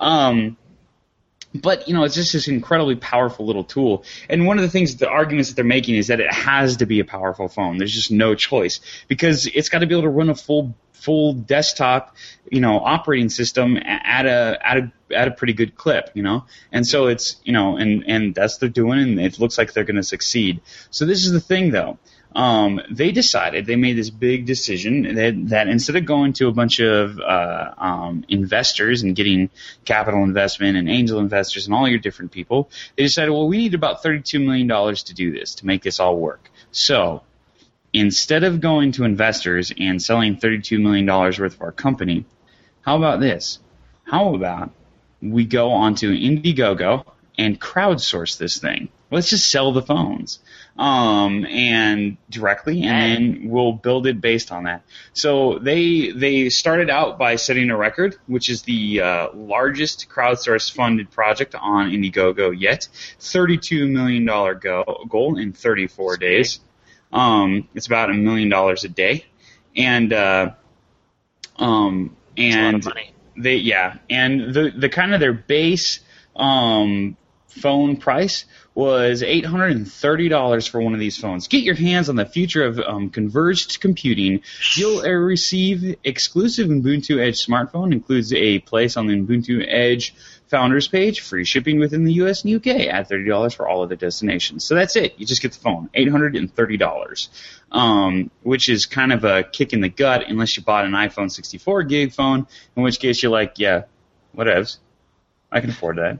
But, it's just this incredibly powerful little tool. And one of the things, the arguments that they're making is that it has to be a powerful phone. There's just no choice, because it's got to be able to run a full desktop, operating system at a pretty good clip, And so it's, and that's what they're doing, and it looks like they're going to succeed. So this is the thing, though. They made this big decision that instead of going to a bunch of investors and getting capital investment and angel investors and all your different people, they decided, well, we need about $32 million to do this, to make this all work. So instead of going to investors and selling $32 million worth of our company, how about this? How about we go onto Indiegogo and crowdsource this thing. Let's just sell the phones and directly, and then we'll build it based on that. So they started out by setting a record, which is the largest crowdsource funded project on Indiegogo yet. $32 million goal in 34 days. It's about $1 million a day, and That's a lot of money. The kind of their base phone price was $830 for one of these phones. Get your hands on the future of converged computing. You'll receive exclusive Ubuntu Edge smartphone. Includes a place on the Ubuntu Edge Founders page, free shipping within the US and UK, add $30 for all other destinations. So that's it. You just get the phone, $830, which is kind of a kick in the gut unless you bought an iPhone 64 gig phone, in which case you're like, yeah, whatevs. I can afford that.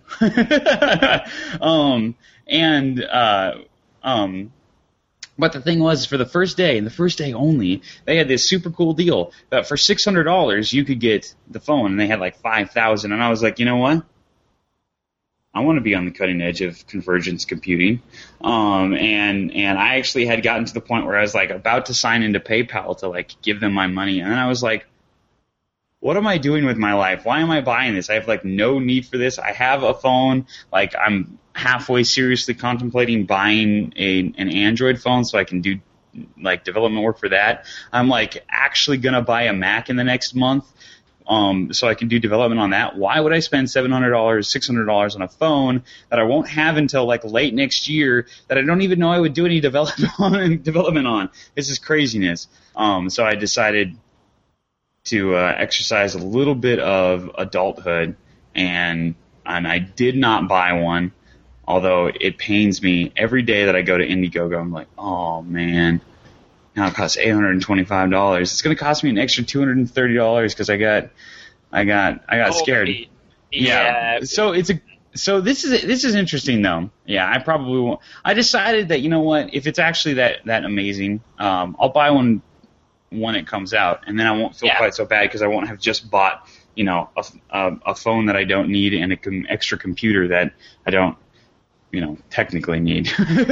But the thing was, for the first day, and the first day only, they had this super cool deal that for $600 you could get the phone, and they had like 5,000. And I was like, you know what? I want to be on the cutting edge of convergence computing. And I actually had gotten to the point where I was like about to sign into PayPal to like give them my money, and then I was like, what am I doing with my life? Why am I buying this? I have like no need for this. I have a phone. Like I'm halfway seriously contemplating buying an Android phone so I can do like development work for that. I'm like actually gonna buy a Mac in the next month, so I can do development on that. Why would I spend $700, $600 on a phone that I won't have until like late next year that I don't even know I would do any development on? This is craziness. So I decided to exercise a little bit of adulthood, and I did not buy one, although it pains me every day that I go to Indiegogo. I'm like, oh man, now it costs $825. It's going to cost me an extra $230 because I got scared. Yeah. So this is interesting though. Yeah, I probably won't. I decided that, you know what, if it's actually that amazing, I'll buy one when it comes out, and then I won't feel quite so bad because I won't have just bought, you know, a phone that I don't need and an extra computer that I don't, you know, technically need.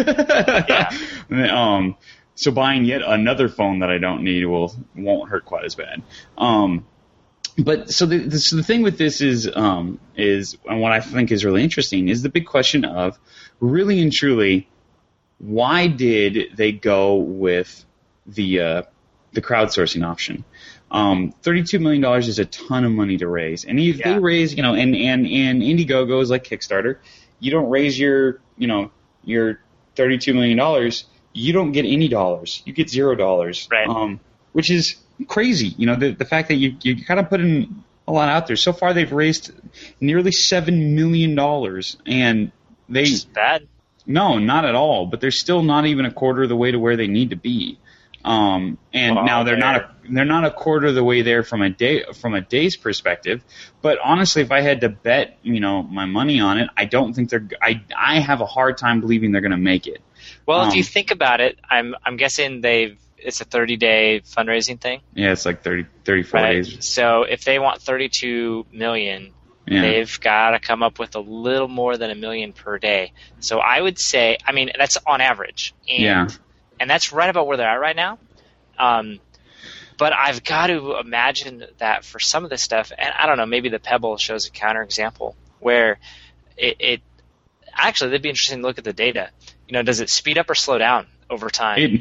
So buying yet another phone that I don't need won't hurt quite as bad. But so the thing with this is and what I think is really interesting is the big question of really and truly, why did they go with the crowdsourcing option? $32 million is a ton of money to raise. And if they raise, you know, and Indiegogo is like Kickstarter, you don't raise your $32 million, you don't get any dollars. You get $0. Right. Which is crazy. You know, the fact that you kind of put in a lot out there. So far they've raised nearly $7 million, and Which is bad. No, not at all. But they're still not even a quarter of the way to where they need to be. Now they're not a quarter of the way there from a day's perspective. But honestly, if I had to bet, you know, my money on it, I don't think I have a hard time believing they're going to make it. Well, if you think about it, I'm guessing it's a 30-day fundraising thing. Yeah, it's like 34 days. So if they want $32 million, they've got to come up with a little more than $1 million per day. So I would say, I mean, that's on average. And that's right about where they're at right now. But I've got to imagine that for some of this stuff, and I don't know, maybe the Pebble shows a counterexample where it actually, it'd be interesting to look at the data. You know, does it speed up or slow down over time?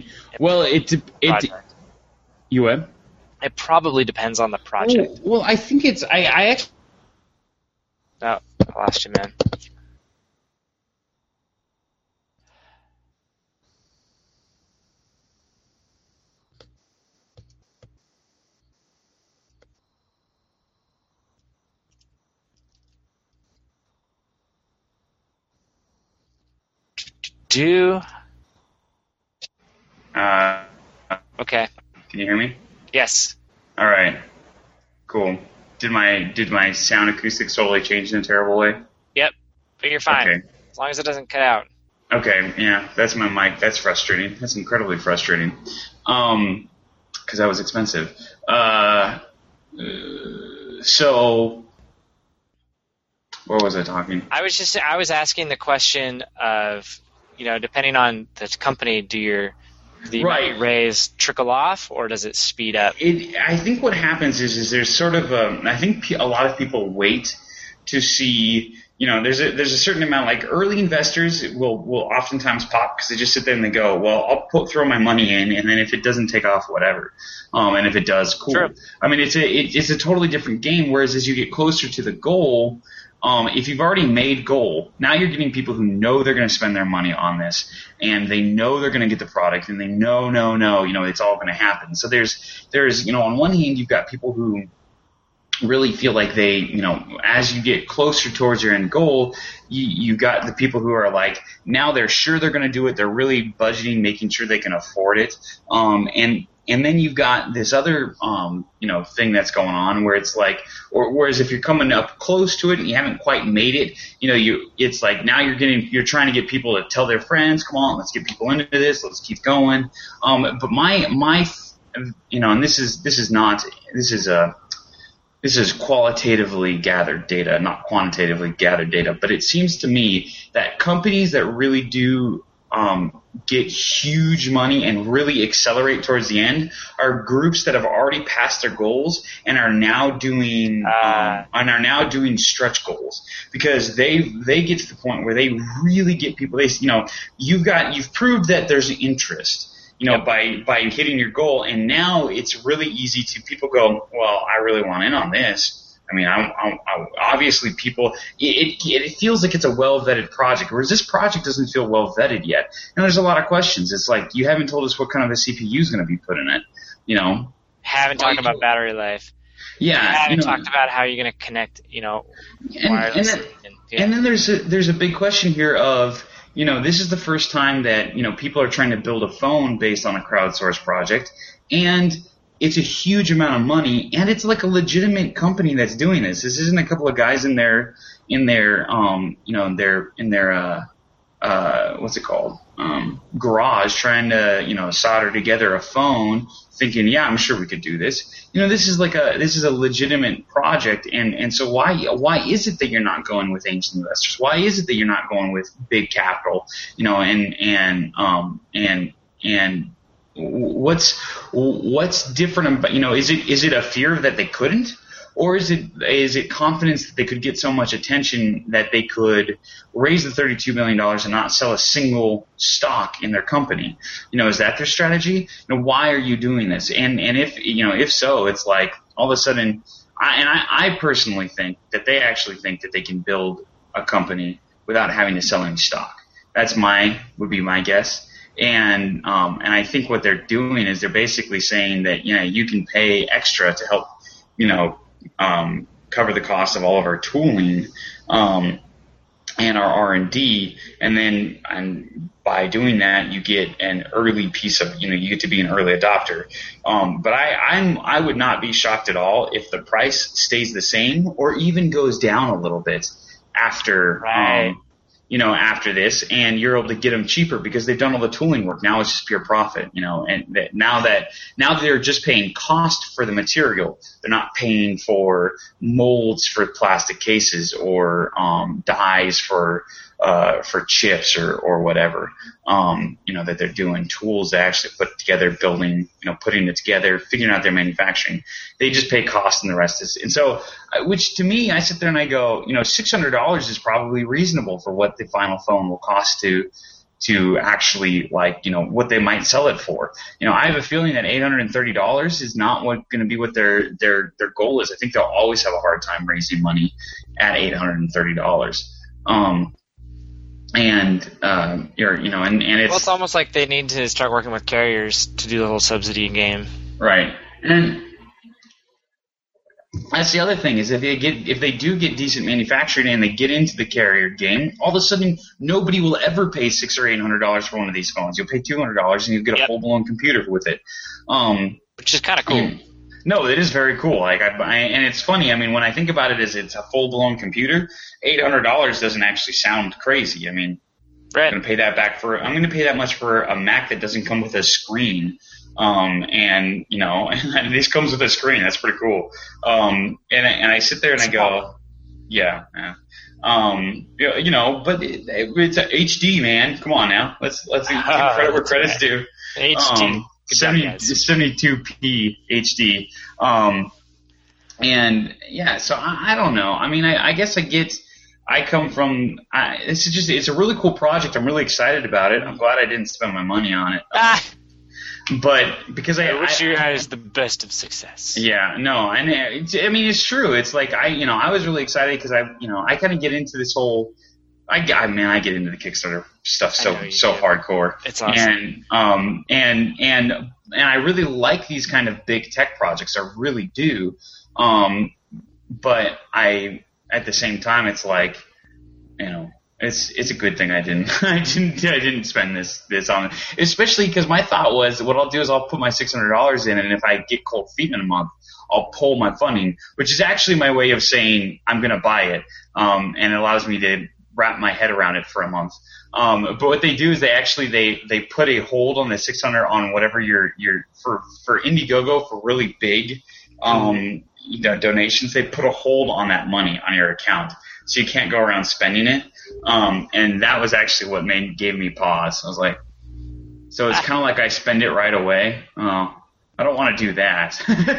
You what? It probably depends on the project. Well, I think it's I actually. Oh, I lost you, man. Okay. Can you hear me? Yes. All right. Cool. Did my sound acoustics totally change in a terrible way? Yep. But you're fine. Okay. As long as it doesn't cut out. Okay. Yeah. That's my mic. That's frustrating. That's incredibly frustrating. Because that was expensive. So What was I talking? I was asking the question of, depending on the company, the money raise trickle off, or does it speed up? I think what happens is there's sort of I think a lot of people wait to see. There's a certain amount, like early investors will oftentimes pop because they just sit there and they go, well, I'll throw my money in, and then if it doesn't take off, whatever. And if it does, cool. Sure. I mean, it's a totally different game. Whereas as you get closer to the goal, if you've already made goal, now you're getting people who know they're going to spend their money on this, and they know they're going to get the product, and they know, it's all going to happen. So there's on one hand, you've got people who really feel like they, as you get closer towards your end goal, you got the people who are like, now they're sure they're going to do it. They're really budgeting, making sure they can afford it. And then you've got this other, thing that's going on where it's like, whereas if you're coming up close to it and you haven't quite made it, it's like now you're trying to get people to tell their friends, come on, let's get people into this, let's keep going. But my, and this is qualitatively gathered data, not quantitatively gathered data, but it seems to me that companies that really do get huge money and really accelerate towards the end are groups that have already passed their goals and are now doing stretch goals, because they get to the point where they really get people. You've proved that there's interest. By hitting your goal, and now it's really easy to people go, well, I really want in on this. I mean, obviously people, it feels like it's a well-vetted project, whereas this project doesn't feel well-vetted yet. And there's a lot of questions. It's like, you haven't told us what kind of a CPU is going to be put in it, Haven't talked about battery life. Yeah. Haven't talked about how you're going to connect, wirelessly. And then there's a big question here of, this is the first time that, people are trying to build a phone based on a crowdsourced project, and it's a huge amount of money, and it's like a legitimate company that's doing this. This isn't a couple of guys in their what's it called? Garage trying to, solder together a phone thinking, yeah, I'm sure we could do this. This is a legitimate project. And so why is it that you're not going with angel investors? Why is it that you're not going with big capital? And what's different about, is it a fear that they couldn't? Or is it confidence that they could get so much attention that they could raise the $32 million and not sell a single stock in their company? Is that their strategy? Why are you doing this? And if so, it's like all of a sudden, I personally think that they actually think that they can build a company without having to sell any stock. Would be my guess. And I think what they're doing is they're basically saying that, you can pay extra to help, cover the cost of all of our tooling, and our R&D, and by doing that, you get an early piece of, you get to be an early adopter. But I would not be shocked at all if the price stays the same or even goes down a little bit after, after this, and you're able to get them cheaper because they've done all the tooling work. Now it's just pure profit, and now they're just paying cost for the material. They're not paying for molds for plastic cases or dies for chips or whatever, that they're doing, tools to actually put together, building, putting it together, figuring out their manufacturing. They just pay cost and the rest is. And so, which to me, I sit there and I go, $600 is probably reasonable for what the final phone will cost to actually, what they might sell it for. I have a feeling that $830 is not going to be what their goal is. I think they'll always have a hard time raising money at $830. And it's, well, it's almost like they need to start working with carriers to do the whole subsidy game. Right. And that's the other thing is if they do get decent manufacturing and they get into the carrier game, all of a sudden nobody will ever pay $600 or $800 for one of these phones. You'll pay $200 and you'll get a full-blown computer with it. Which is kind of cool. No, it is very cool. And it's funny. I mean, when I think about it as it's a full-blown computer, $800 doesn't actually sound crazy. I mean, I'm going to pay that much for a Mac that doesn't come with a screen. And this comes with a screen. That's pretty cool. And I sit there and I go, Yeah. You know, but it's a HD, man. Come on now. Let's give credit where credit's due. HD. 72p HD. And yeah, so I don't know. I mean, I guess I come from, it's a really cool project. I'm really excited about it. I'm glad I didn't spend my money on it. But because I wish you guys the best of success. Yeah, no, and I mean, it's true. It's like I was really excited because I kind of get into this whole, I get into the Kickstarter stuff so hardcore. It's awesome. And I really like these kind of big tech projects. I really do. But at the same time, it's like, you know, it's a good thing I didn't spend this on it. Especially because my thought was, what I'll do is I'll put my $600 in, and if I get cold feet in a month, I'll pull my funding, which is actually my way of saying I'm going to buy it. And it allows me to wrap my head around it for a month. But what they do is they put a hold on the 600 on whatever for Indiegogo for really big, donations. They put a hold on that money on your account, so you can't go around spending it. And that was actually what gave me pause. I was like, so it's kind of like I spend it right away. I don't want to do that.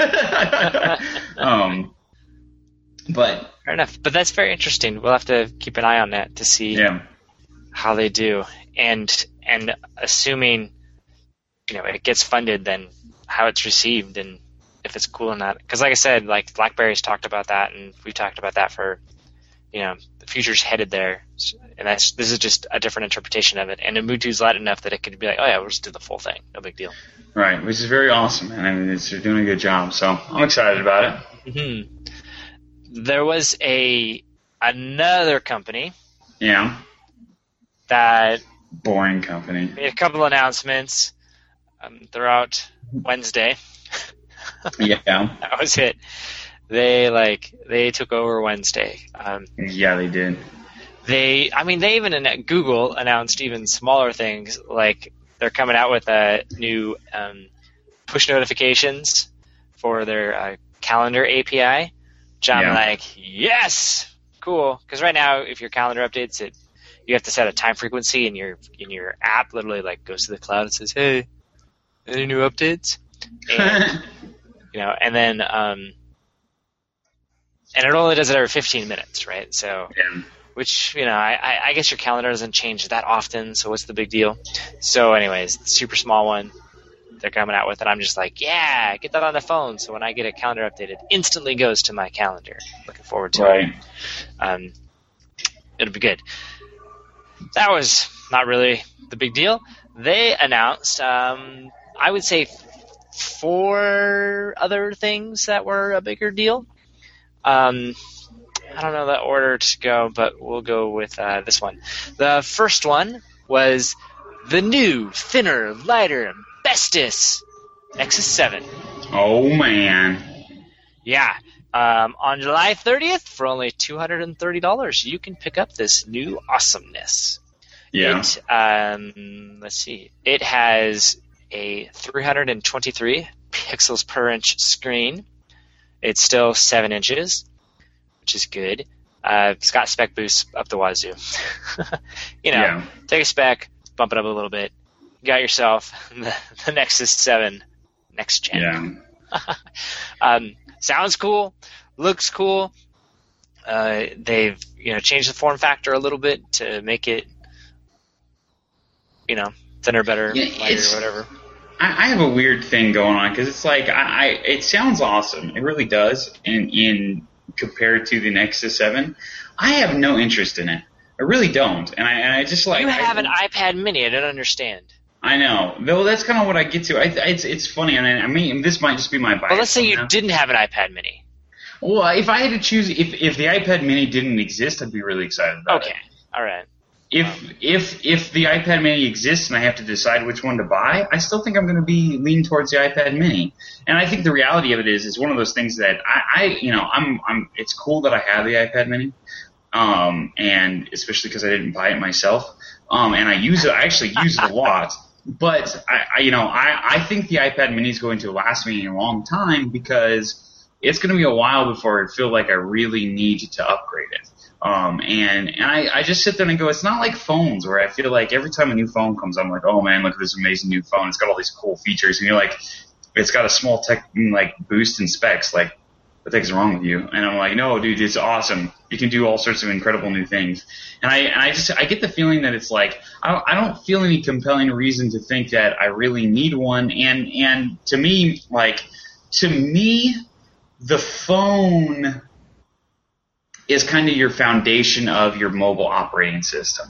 But fair enough. But that's very interesting. We'll have to keep an eye on that to see how they do. And assuming, you know, it gets funded, then how it's received and if it's cool or not. Because like I said, like BlackBerry's talked about that, and we've talked about that for, you know, the future's headed there. And this is just a different interpretation of it. And Ubuntu's light enough that it could be like, oh yeah, we'll just do the full thing. No big deal. Right, which is very awesome, man. I mean, they're doing a good job, so I'm excited about it. Mm-hmm. There was another company. Yeah. That boring company made a couple announcements throughout Wednesday. Yeah. That was it. They took over Wednesday. Yeah, they did. They even Google announced even smaller things, like they're coming out with a new push notifications for their calendar API. Which I'm like, yes, cool. Because right now, if your calendar updates, you have to set a time frequency, and your app literally like goes to the cloud and says, hey, any new updates? And you know, and then and it only does it every 15 minutes, right? So, which, you know, I guess your calendar doesn't change that often, so what's the big deal? So anyways, the super small one they're coming out with, and I'm just like, yeah, get that on the phone, so when I get a calendar update, it instantly goes to my calendar. Looking forward to it. It'll be good. That was not really the big deal. They announced, I would say, 4 other things that were a bigger deal. I don't know the order to go, but we'll go with this one. The first one was the new, thinner, lighter, bestest Nexus 7. Oh, man. Yeah. On July 30th, for only $230, you can pick up this new awesomeness. Yeah. Let's see. It has a 323 pixels per inch screen. It's still 7 inches, which is good. It's got spec boosts up the wazoo. Take a spec, bump it up a little bit. You got yourself the Nexus 7 next gen. Yeah. Sounds cool, looks cool. They've changed the form factor a little bit to make it thinner, better, lighter, whatever. I have a weird thing going on because it's like it sounds awesome. It really does. In compared to the Nexus 7, I have no interest in it. I really don't. And I just like. You have an iPad Mini. I don't understand. I know. Though that's kind of what I get to. It's funny. I mean, this might just be my bias. Well, let's say you didn't have an iPad Mini. Well, if I had to choose, if the iPad Mini didn't exist, I'd be really excited about it. Okay. All right. If the iPad Mini exists and I have to decide which one to buy, I still think I'm going to be lean towards the iPad Mini. And I think the reality of it is one of those things that I'm it's cool that I have the iPad Mini, and especially because I didn't buy it myself, and I use it. I actually use it a lot. But I think the iPad Mini is going to last me a long time because it's going to be a while before I feel like I really need to upgrade it. And I just sit there and go, it's not like phones where I feel like every time a new phone comes, I'm like, oh man, look at this amazing new phone. It's got all these cool features. And you're like, it's got a small tech, like, boost in specs. Like, what the heck is wrong with you? And I'm like, no, dude, it's awesome. You can do all sorts of incredible new things. And I get the feeling that it's like, I don't feel any compelling reason to think that I really need one. And to me, the phone is kind of your foundation of your mobile operating system.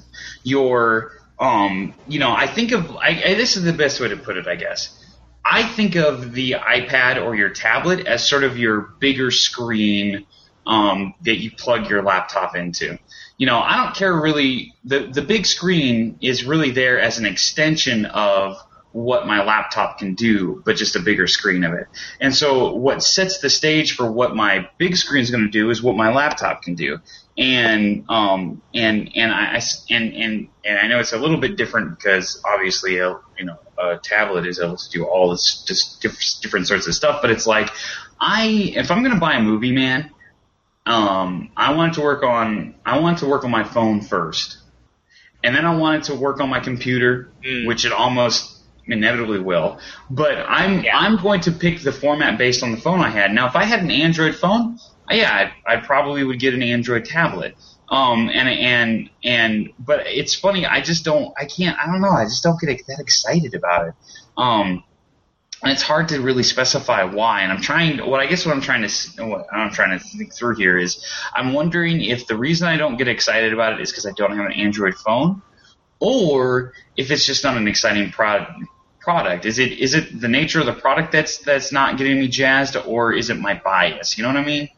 I think of, this is the best way to put it, I guess. I think of the iPad or your tablet as sort of your bigger screen that you plug your laptop into. I don't care really. The big screen is really there as an extension of what my laptop can do, but just a bigger screen of it. And so what sets the stage for what my big screen is going to do is what my laptop can do. And I know it's a little bit different because obviously a tablet is able to do all this just different sorts of stuff. But it's like if I'm going to buy a movie, man, I want it to work on my phone first, and then I want it to work on my computer, which it almost inevitably will. But I'm going to pick the format based on the phone I had. Now, if I had an Android phone, I probably would get an Android tablet. But it's funny, I just don't get that excited about it. And it's hard to really specify why. And I'm trying to think through here is I'm wondering if the reason I don't get excited about it is because I don't have an Android phone, or if it's just not an exciting product. Is it the nature of the product that's not getting me jazzed, or is it my bias? You know what I mean?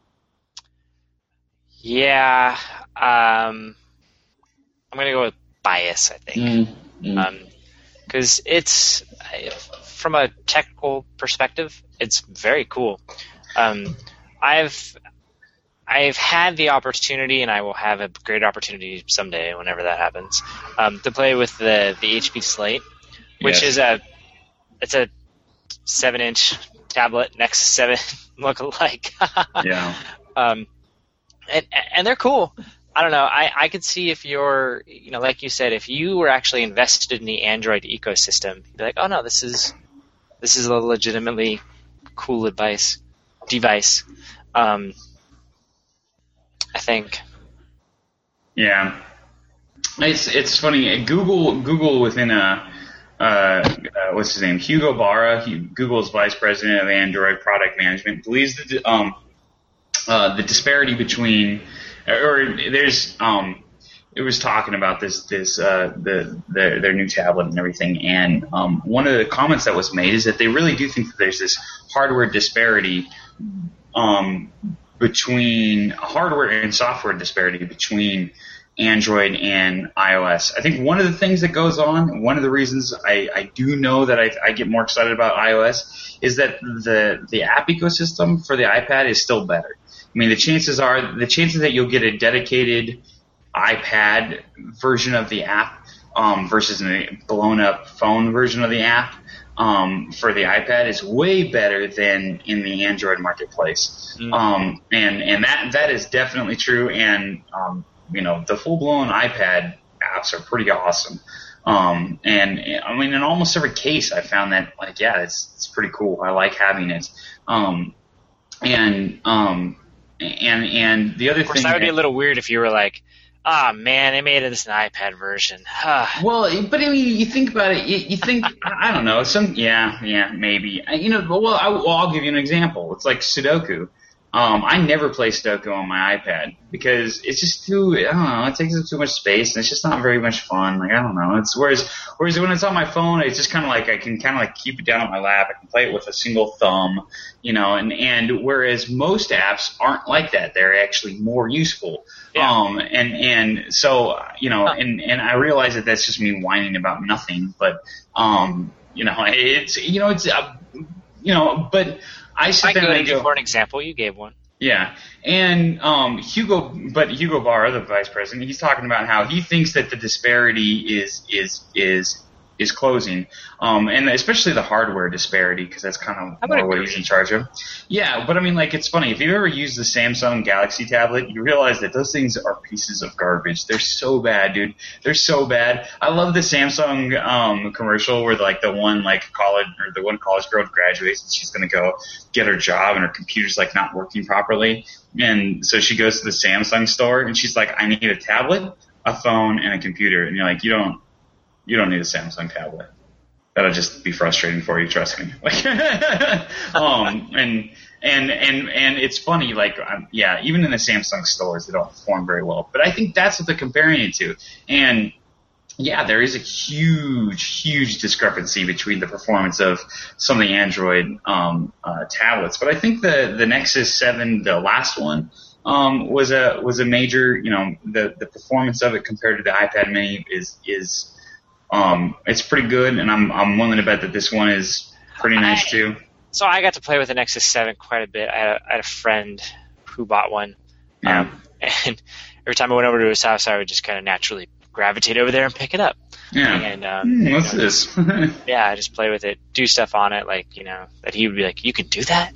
Yeah, I'm gonna go with bias, I think, because it's from a technical perspective, it's very cool. I've had the opportunity, and I will have a great opportunity someday, whenever that happens, to play with the HP Slate, which is a 7-inch tablet next to 7 look alike. Yeah. And they're cool. I don't know. I could see if you're, like you said, if you were actually invested in the Android ecosystem, you'd be like, oh no, this is a legitimately cool device. I think. Yeah. It's funny. Google within what's his name? Hugo Barra, Google's vice president of Android product management, believes that the disparity between, it was talking about their new tablet and everything, and one of the comments that was made is that they really do think that there's this hardware disparity between hardware and software disparity between Android and iOS. I think one of the things that goes on, one of the reasons I do know that I get more excited about iOS is that the app ecosystem for the iPad is still better. I mean, the chances that you'll get a dedicated iPad version of the app versus a blown up phone version of the app for the iPad is way better than in the Android marketplace. And that is definitely true. And the full blown iPad apps are pretty awesome. And I mean, in almost every case, I found that it's pretty cool. I like having it. And the other thing, of course, that would be a little weird if you were like, man, they made this an iPad version. Well, but I mean, you think about it. You think I don't know. Maybe. I'll give you an example. It's like Sudoku. I never play Sudoku on my iPad because it's just it takes up too much space and it's just not very much fun. Like, I don't know. It's whereas when it's on my phone, it's just kind of like I can kind of like keep it down on my lap. I can play it with a single thumb, and whereas most apps aren't like that. They're actually more useful. Yeah. And so, and I realize that that's just me whining about nothing, but, but I sit there and go, for an example, you gave one. Yeah, and Hugo Barra, the vice president, he's talking about how he thinks that the disparity is is closing, and especially the hardware disparity, because that's kind of more what he's in charge of. Yeah, but I mean, like, it's funny. If you've ever used the Samsung Galaxy tablet, you realize that those things are pieces of garbage. They're so bad, dude. They're so bad. I love the Samsung commercial where like the one college girl graduates and she's gonna go get her job and her computer's like not working properly, and so she goes to the Samsung store and she's like, I need a tablet, a phone, and a computer, and you're like, you don't need a Samsung tablet. That'll just be frustrating for you, trust me. Like, and it's funny, like, even in the Samsung stores, they don't perform very well. But I think that's what they're comparing it to. And yeah, there is a huge discrepancy between the performance of some of the Android tablets. But I think the Nexus 7, the last one, was a major, the performance of it compared to the iPad Mini is it's pretty good, and I'm willing to bet that this one is pretty nice too. So I got to play with the Nexus 7 quite a bit. I had a friend who bought one, and every time I went over to his house, I would just kind of naturally gravitate over there and pick it up. Yeah. And what's this? Yeah, I just play with it, do stuff on it, like that he would be like, "You can do that."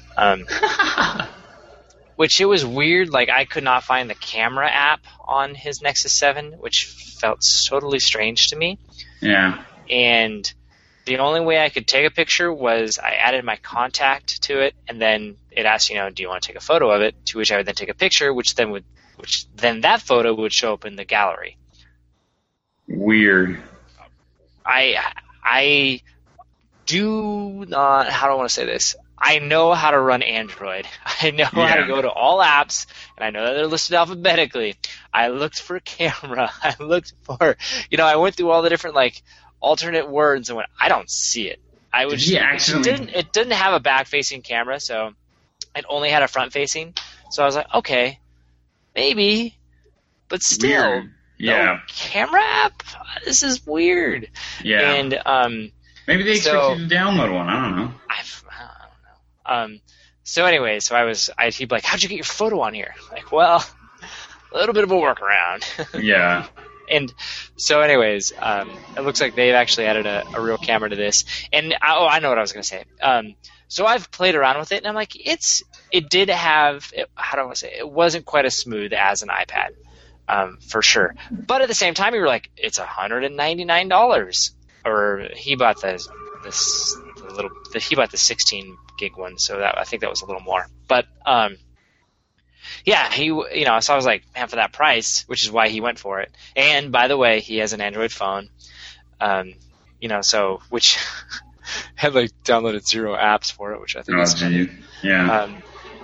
Which it was weird. Like, I could not find the camera app on his Nexus 7, which felt totally strange to me. Yeah. And the only way I could take a picture was I added my contact to it, and then it asked, do you want to take a photo of it? To which I would then take a picture, which then that photo would show up in the gallery. Weird. I do not. How do I want to say this? I know how to run Android. I know how to go to all apps, and I know that they're listed alphabetically. I looked for camera. I looked for, I went through all the different like alternate words and went, I don't see it. It didn't have a back-facing camera, so it only had a front-facing. So I was like, okay, maybe, but still, weird. Yeah. No camera app. This is weird. Yeah. And maybe they expect you to download one. I don't know. So anyway, he'd be like, how'd you get your photo on here? Like, well, a little bit of a workaround. Yeah. And so anyways, it looks like they've actually added a real camera to this. And, I know what I was going to say. So I've played around with it, and I'm like, it did have, how do I want to say, it wasn't quite as smooth as an iPad, for sure. But at the same time, you were like, it's $199. Or he bought the 16 gig one, so I think that was a little more. But so I was like, man, for that price, which is why he went for it. And by the way, he has an Android phone, which had like downloaded 0 apps for it, which I think is funny. Yeah.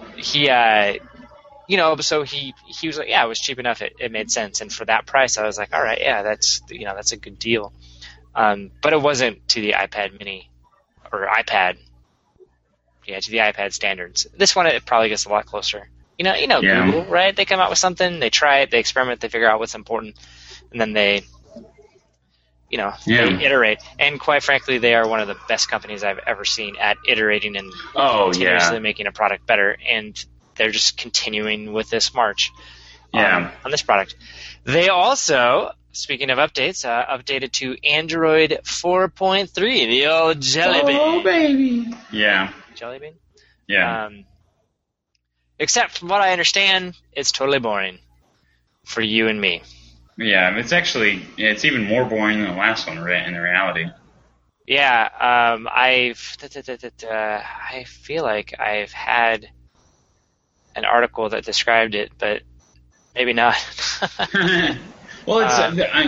So he was like, yeah, it was cheap enough, it made sense. And for that price, I was like, all right, yeah, that's a good deal. But it wasn't to the iPad Mini or iPad. Yeah, to the iPad standards. This one, it probably gets a lot closer. Google, right? They come out with something, they try it, they experiment, they figure out what's important, and then they iterate. And quite frankly, they are one of the best companies I've ever seen at iterating and continuously making a product better. And they're just continuing with this march on this product. They also, speaking of updates, updated to Android 4.3, the old Jelly Bean. Oh, baby. Yeah. Jelly Bean? Yeah. Except from what I understand, it's totally boring for you and me. Yeah, it's even more boring than the last one, right, in reality. Yeah, I feel like I've had an article that described it, but maybe not. Well, it's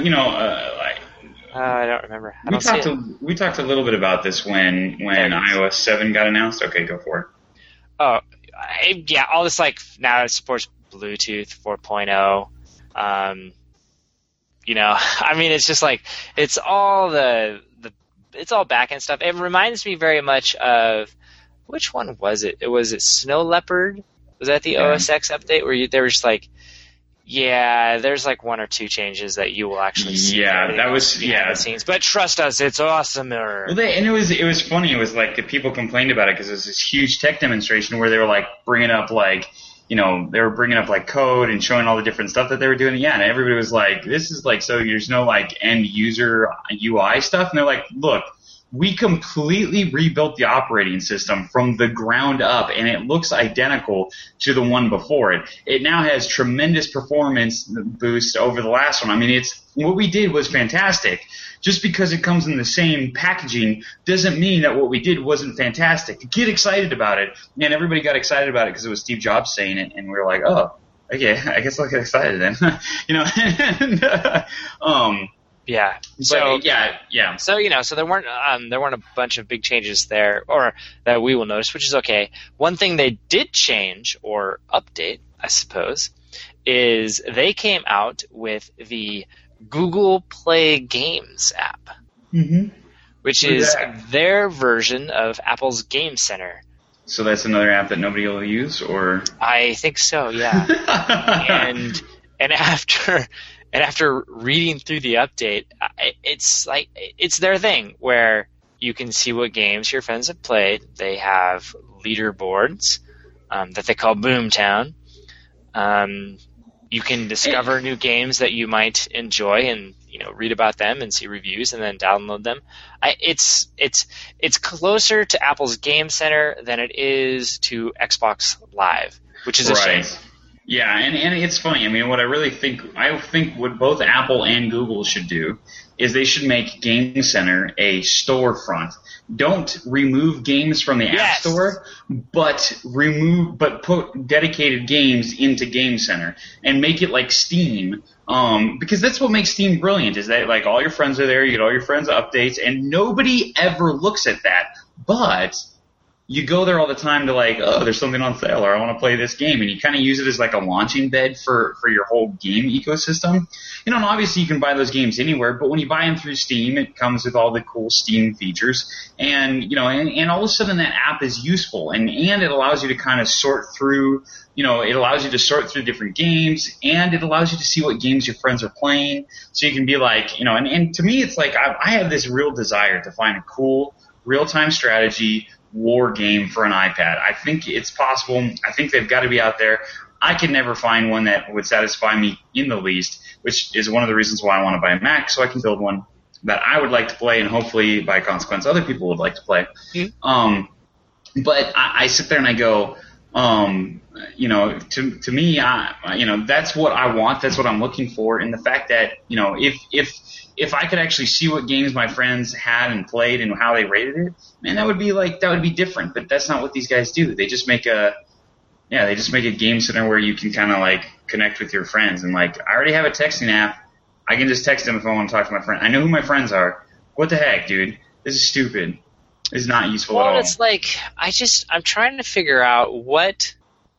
I don't remember. We talked a little bit about this when iOS 7 got announced. Okay, go for it. Oh, all this now it supports Bluetooth 4.0. It's just it's all it's all backend stuff. It reminds me very much of, which one was it? Was it Snow Leopard? Was that the OS X update where they were just like, yeah, there's 1 or 2 changes that you will actually see. Yeah, that was the scenes. But trust us, it's awesomer. Well, it was funny. It was like the people complained about it because it was this huge tech demonstration where they were bringing up they were bringing up like code and showing all the different stuff that they were doing. Yeah, and everybody was like, this is like, so there's no like end user UI stuff. And they're like, look, we completely rebuilt the operating system from the ground up, and it looks identical to the one before it. It now has tremendous performance boost over the last one. I mean, what we did was fantastic. Just because it comes in the same packaging doesn't mean that what we did wasn't fantastic. Get excited about it. And everybody got excited about it because it was Steve Jobs saying it, and we were like, oh, okay, I guess I'll get excited then. Yeah. So yeah. So so there weren't a bunch of big changes there, or that we will notice, which is okay. One thing they did change or update, I suppose, is they came out with the Google Play Games app, which is their version of Apple's Game Center. So that's another app that nobody will use, or? I think so, yeah. and after reading through the update, it's their thing where you can see what games your friends have played. They have leaderboards that they call Boomtown. You can discover new games that you might enjoy and read about them and see reviews and then download them. It's closer to Apple's Game Center than it is to Xbox Live, which is a shame. Yeah, and it's funny. I mean, what I think what both Apple and Google should do is they should make Game Center a storefront. Don't remove games from the App Store, but put dedicated games into Game Center and make it like Steam. Because that's what makes Steam brilliant, is that like all your friends are there, you get all your friends' updates, and nobody ever looks at that. But you go there all the time to like, oh, there's something on sale, or I want to play this game, and you kind of use it as like a launching bed for your whole game ecosystem. And obviously you can buy those games anywhere, but when you buy them through Steam, it comes with all the cool Steam features, and and all of a sudden that app is useful, and it allows you to kind of sort through. It allows you to sort through different games, and it allows you to see what games your friends are playing, so you can be like, and to me it's like I have this real desire to find a cool real-time strategy war game for an iPad. I think it's possible. I think they've got to be out there. I could never find one that would satisfy me in the least, which is one of the reasons why I want to buy a Mac, so I can build one that I would like to play, and hopefully, by consequence, other people would like to play. Mm-hmm. But I sit there and I go, to me, that's what I want. That's what I'm looking for. And the fact that, if I could actually see what games my friends had and played and how they rated it, man, that would be different. But that's not what these guys do. They just make a game center where you can kind of like connect with your friends. And like, I already have a texting app. I can just text them if I want to talk to my friend. I know who my friends are. What the heck, dude? This is stupid. It's not useful at all. Well, it's like, I'm trying to figure out what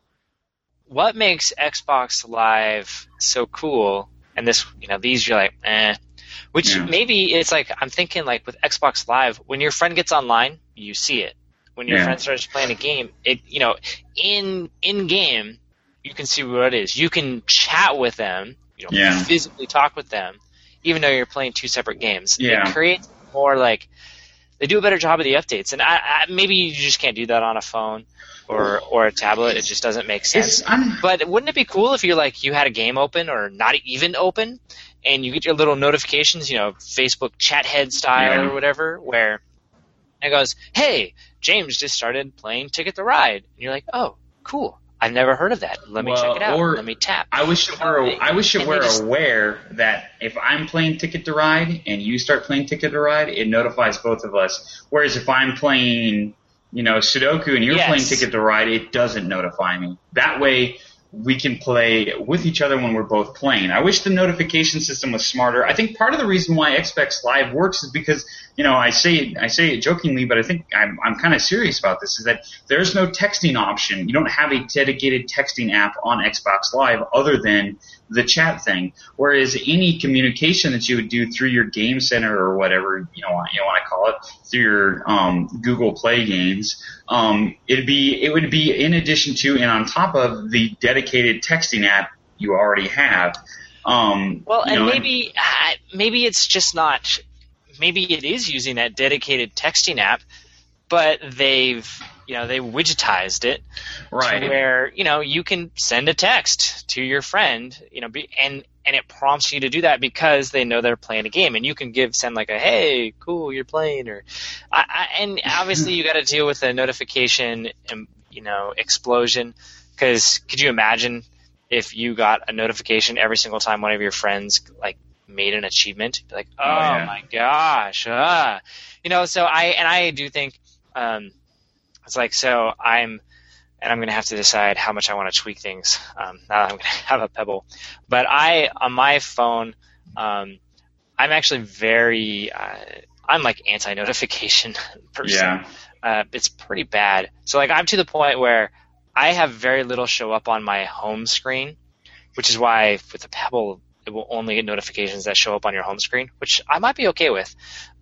makes Xbox Live so cool. And this, these you're like, eh. Which maybe it's like, I'm thinking like with Xbox Live, when your friend gets online, you see it. When your friend starts playing a game, it, in game, you can see what it is. You can chat with them, physically talk with them, even though you're playing two separate games. Yeah. It creates more like, they do a better job of the updates. And maybe you just can't do that on a phone or a tablet. It just doesn't make sense. But wouldn't it be cool if you had a game open or not even open, and you get your little notifications, Facebook chat head style or whatever, where it goes, hey, James just started playing Ticket to Ride. And you're like, oh, cool. I've never heard of that. Let me check it out. Let me tap. I wish it were aware that if I'm playing Ticket to Ride and you start playing Ticket to Ride, it notifies both of us. Whereas if I'm playing, Sudoku and you're playing Ticket to Ride, it doesn't notify me. That way we can play with each other when we're both playing. I wish the notification system was smarter. I think part of the reason why Xbox Live works is because, I say it jokingly, but I think I'm kind of serious about this, is that there's no texting option. You don't have a dedicated texting app on Xbox Live other than the chat thing. Whereas any communication that you would do through your Game Center or whatever you want to call it, through your Google Play games, it would be in addition to and on top of the dedicated texting app you already have. Maybe it's just not. Maybe it is using that dedicated texting app, but they've they widgetized it right. to where, you can send a text to your friend, and it prompts you to do that because they know they're playing a game, and you can send like a, hey, cool, you're playing, and obviously you got to deal with the notification, explosion, because could you imagine if you got a notification every single time one of your friends like made an achievement? Be like, my gosh, so I do think, it's like, so I'm going to have to decide how much I want to tweak things now that I'm going to have a Pebble. But on my phone, I'm actually I'm like anti-notification person. Yeah. It's pretty bad. So like I'm to the point where I have very little show up on my home screen, which is why with the Pebble, it will only get notifications that show up on your home screen, which I might be okay with.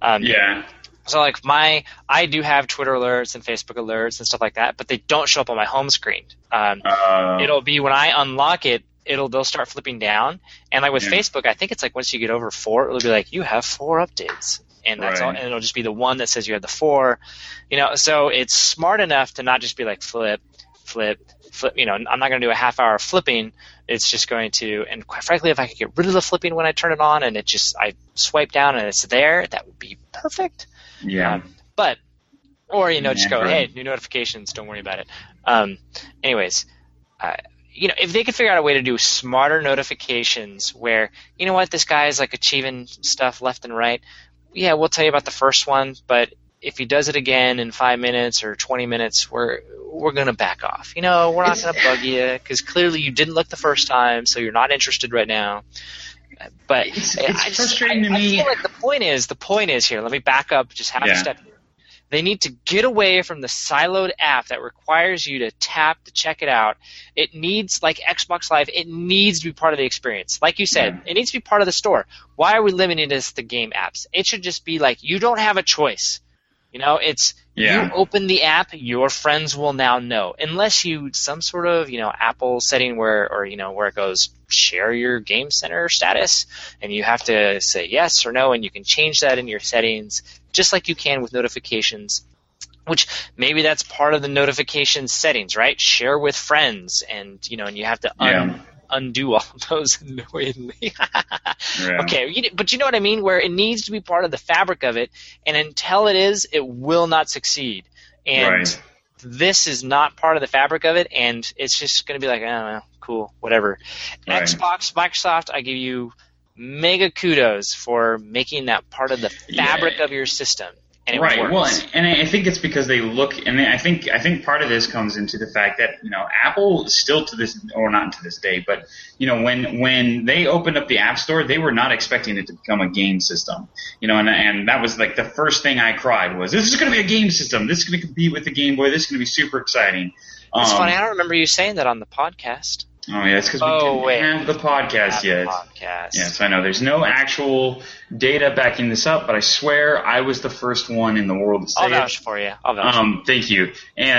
So like I do have Twitter alerts and Facebook alerts and stuff like that, but they don't show up on my home screen. It'll be when I unlock it, they'll start flipping down. And like with Facebook, I think it's like once you get over 4, it'll be like, you have 4 updates. And that's all, and it'll just be the one that says you have the 4. So it's smart enough to not just be like flip. I'm not going to do a half hour flipping. It's just going to, and quite frankly, if I could get rid of the flipping when I turn it on and I swipe down and it's there, that would be perfect. Yeah. Just go, hey, new notifications, don't worry about it. Anyways, if they could figure out a way to do smarter notifications where, this guy is like achieving stuff left and right. Yeah, we'll tell you about the first one, but if he does it again in 5 minutes or 20 minutes, we're going to back off. We're not going to bug you because clearly you didn't look the first time, so you're not interested right now. But it's frustrating to me. I feel like the point is here. Let me back up just half a step here. They need to get away from the siloed app that requires you to tap to check it out. It needs, like Xbox Live, it needs to be part of the experience. Like you said, it needs to be part of the store. Why are we limiting this to game apps? It should just be like, you don't have a choice. You open the app, your friends will now know. Unless you some sort of, Apple setting where it goes share your Game Center status, and you have to say yes or no, and you can change that in your settings, just like you can with notifications. Which maybe that's part of the notification settings, right? Share with friends, and and you have to undo all those annoyingly. Okay, but you know what I mean? Where it needs to be part of the fabric of it, and until it is, it will not succeed. And this is not part of the fabric of it, and it's just going to be like, oh, cool, whatever. Right. Xbox, Microsoft, I give you mega kudos for making that part of the fabric of your system. And it works. Well, and I think it's because they look, and I think part of this comes into the fact that Apple still to this, or not to this day, but when they opened up the App Store, they were not expecting it to become a game system, and that was like the first thing I cried was, this is going to be a game system, this is going to compete with the Game Boy, this is going to be super exciting. It's funny, I don't remember you saying that on the podcast. Oh, yeah, it's because we didn't have the podcast yet. Yes, I know. There's no actual data backing this up, but I swear I was the first one in the world to say I'll vouch for you. I'll vouch. Thank you.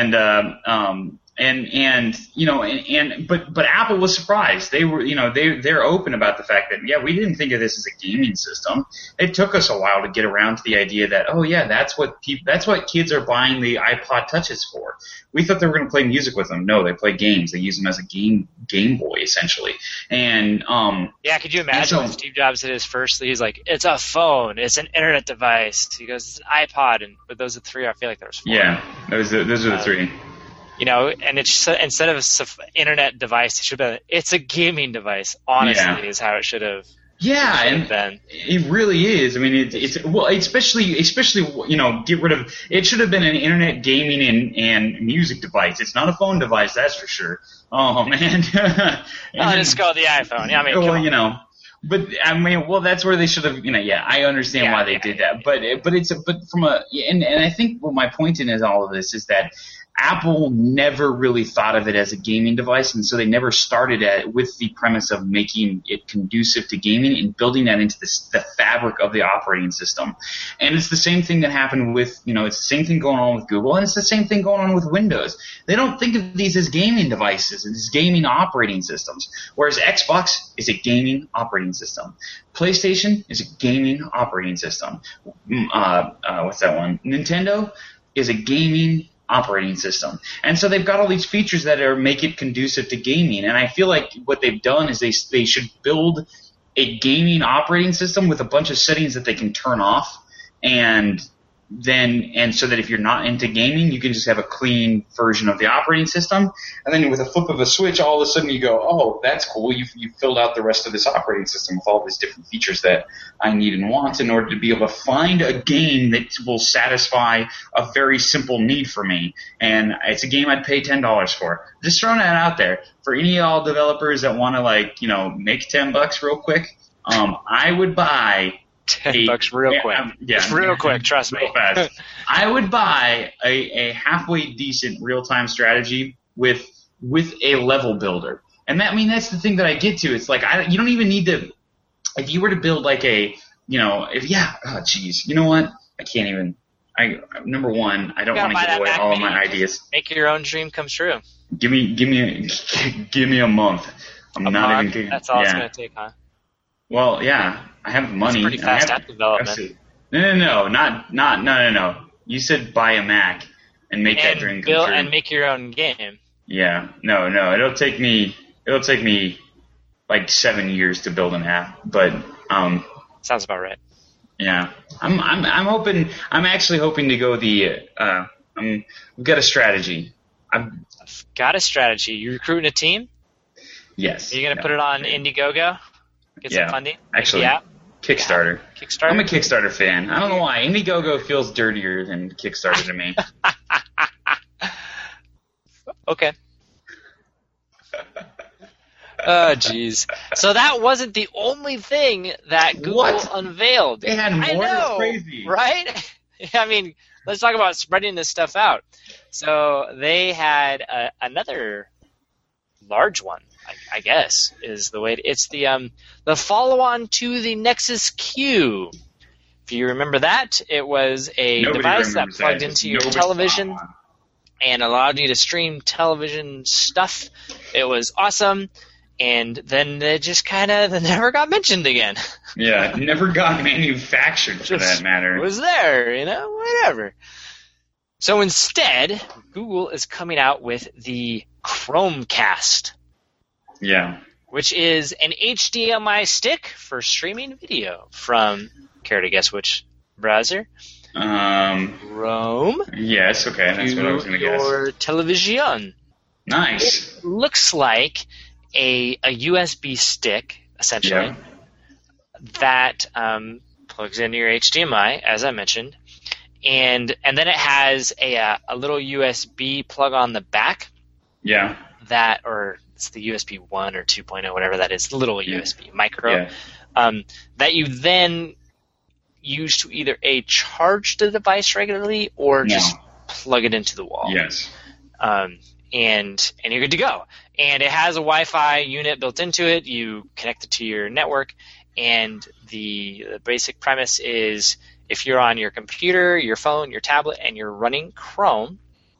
But Apple was surprised. They were, they're open about the fact that, we didn't think of this as a gaming system. It took us a while to get around to the idea that, that's what kids are buying the iPod Touches for. We thought they were going to play music with them. No, they play games. They use them as a Game Boy, essentially. And could you imagine when Steve Jobs did his first? He's like, it's a phone, it's an internet device. He goes, it's an iPod, but those are the 3. I feel like there was 4. Yeah, those are the 3. And it's instead of an internet device, it should have been, it's a gaming device. Honestly, is how it should have. Yeah, and been. It really is. I mean, it's especially get rid of. It should have been an internet gaming and music device. It's not a phone device, that's for sure. Oh man. Just go with the iPhone. Yeah, I mean, But that's where they should have. I understand why they did that. But from a and I think what my point in all of this is that Apple never really thought of it as a gaming device, and so they never started with the premise of making it conducive to gaming and building that into the fabric of the operating system. And it's the same thing that happened with, it's the same thing going on with Google, and it's the same thing going on with Windows. They don't think of these as gaming devices, as gaming operating systems, whereas Xbox is a gaming operating system. PlayStation is a gaming operating system. What's that one? Nintendo is a gaming operating system. And so they've got all these features that make it conducive to gaming. And I feel like what they've done is they should build a gaming operating system with a bunch of settings that they can turn off, and so that if you're not into gaming, you can just have a clean version of the operating system. And then with a flip of a switch, all of a sudden you go, oh, that's cool. You've filled out the rest of this operating system with all these different features that I need and want in order to be able to find a game that will satisfy a very simple need for me. And it's a game I'd pay $10 for. Just throwing that out there. For any of y'all developers that want to make $10 real quick, I would buy $10 real quick. Just real quick, trust me. Fast. I would buy a halfway decent real-time strategy with a level builder. And that's the thing that I get to. It's like you don't even need to. If you were to build you know what? I can't even. Number one, I don't want to give away all of my ideas. Make your own dream come true. Give me a month. That's all it's going to take, huh? Well, yeah, I have money. It's pretty fast app development. No. You said buy a Mac and make that dream come true. And make your own game. Yeah, no. It'll take me like 7 years to build an app, but sounds about right. Yeah, I'm hoping. I'm actually hoping to go the. We've got a strategy. I've got a strategy. You recruiting a team? Yes. Are you going to put it on Indiegogo? Get some funding? Actually, Kickstarter. Yeah. Kickstarter? I'm a Kickstarter fan. I don't know why. Indiegogo feels dirtier than Kickstarter to me. Okay. Oh, jeez. So that wasn't the only thing that Google unveiled. They had more. That's crazy. Right? I mean, let's talk about spreading this stuff out. So they had another large one, I guess, is the way. It's the follow-on to the Nexus Q. If you remember that, it was a device that plugged into your television and allowed you to stream television stuff. It was awesome. And then it just kind of never got mentioned again. Yeah, it never got manufactured for that matter. It was there, whatever. So instead, Google is coming out with the Chromecast. Yeah. Which is an HDMI stick for streaming video from, care to guess which browser? Chrome. Yes, okay, that's what I was going to guess. Your television. Nice. It looks like a USB stick, essentially, that plugs into your HDMI, as I mentioned, and then it has a little USB plug on the back. Yeah. Or it's the USB 1 or 2.0, whatever that is, little USB, micro, that you then use to either charge the device regularly or just plug it into the wall. Yes. And you're good to go. And it has a Wi-Fi unit built into it. You connect it to your network, and the basic premise is if you're on your computer, your phone, your tablet, and you're running Chrome,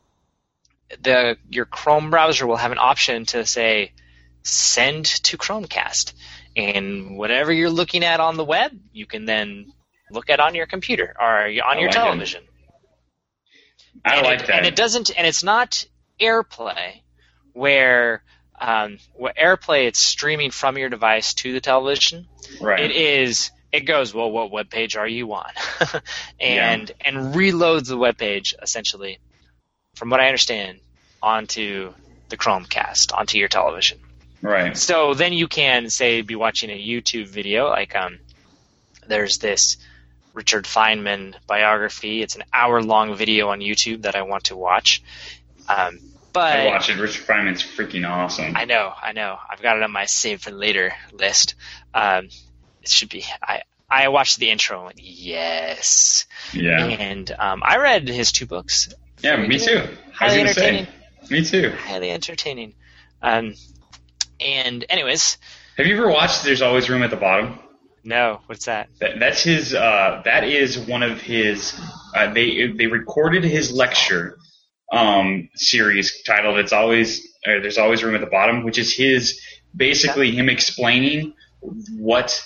your Chrome browser will have an option to say, send to Chromecast. And whatever you're looking at on the web, you can then look at on your computer or on your television. I like that. And it doesn't, and it's not AirPlay, where AirPlay, it's streaming from your device to the television. Right. It goes, well, what web page are you on? and reloads the web page, essentially, from what I understand, onto the Chromecast, onto your television. Right. So then you can, say, be watching a YouTube video, like there's this Richard Feynman biography. It's an hour-long video on YouTube that I want to watch. But I watch it. Richard Feynman's freaking awesome. I know. I've got it on my save for later list. It should be. I watched the intro and went, yes. Yeah. And I read his 2 books. Yeah, me too. Highly entertaining. Me too. Highly entertaining. And anyways. Have you ever watched There's Always Room at the Bottom? No. What's that? That's his. That is one of his. They recorded his lecture series titled "There's Always Room at the Bottom," which is his him explaining what